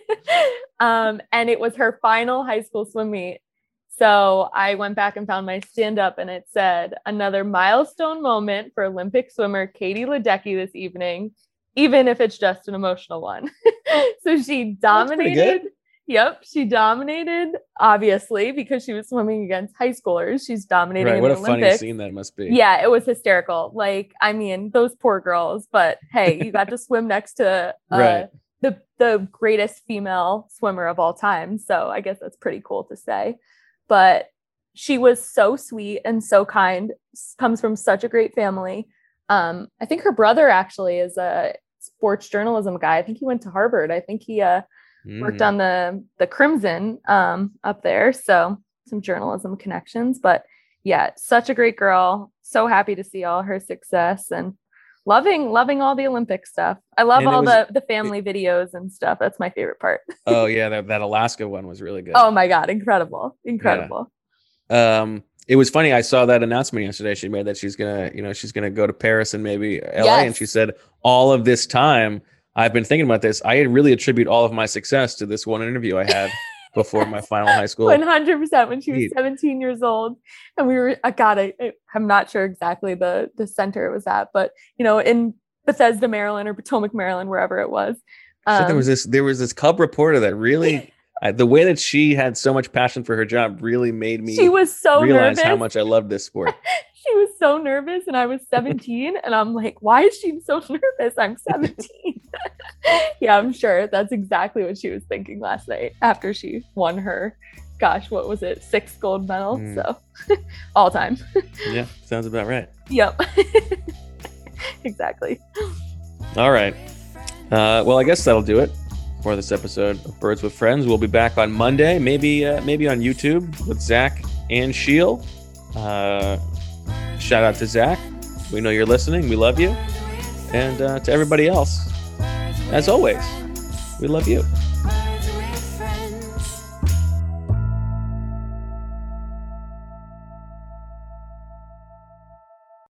um, and it was her final high school swim meet. So I went back and found my stand-up, and it said, another milestone moment for Olympic swimmer Katie Ledecky this evening, even if it's just an emotional one. So she dominated. Yep, she dominated, obviously, because she was swimming against high schoolers. She's dominating
Right.
in
What
the
a funny
Olympics.
scene that must be.
Yeah, it was hysterical. Like, I mean, those poor girls. But hey, you got to swim next to uh,
Right.
the the greatest female swimmer of all time. So I guess that's pretty cool to say. But she was so sweet and so kind. s- Comes from such a great family. Um, I think her brother actually is a sports journalism guy. I think he went to Harvard. I think he uh, worked
Mm.
on the the Crimson um, up there. So some journalism connections. But yeah, such a great girl. So happy to see all her success and loving loving all the Olympic stuff. I love
And it
all
was-
the the family videos and stuff. That's my favorite part.
Oh yeah, that, that Alaska one was really good.
Oh my god, incredible, incredible.
Um, it was funny. I saw that announcement yesterday. She made that she's gonna, you know, she's gonna go to Paris and maybe L A.
Yes.
And she said, all of this time I've been thinking about this. I really attribute all of my success to this one interview I had before my final high school.
One hundred percent. When she was
Neat.
seventeen years old, and we were, I got it. I'm not sure exactly the the center it was at, but you know, in Bethesda, Maryland, or Potomac, Maryland, wherever it was.
She said there
Um,
was this, there was this Cub reporter that really, I, the way that she had so much passion for her job really made me
She was so
realize
nervous.
how much I loved this sport.
She was so nervous, and I was seventeen, and I'm like, why is she so nervous? I'm seventeen. Yeah, I'm sure that's exactly what she was thinking last night after she won her, gosh, what was it, sixth gold medal?
Mm.
So, all time.
Yeah, sounds about right.
Yep. Exactly.
All right. Uh, well, I guess that'll do it for this episode of Birds with Friends. We'll be back on Monday, maybe uh, maybe on YouTube with Zach and Sheil. Uh, shout out to Zach. We know you're listening. We love you. And uh, to everybody else, as always, we love you.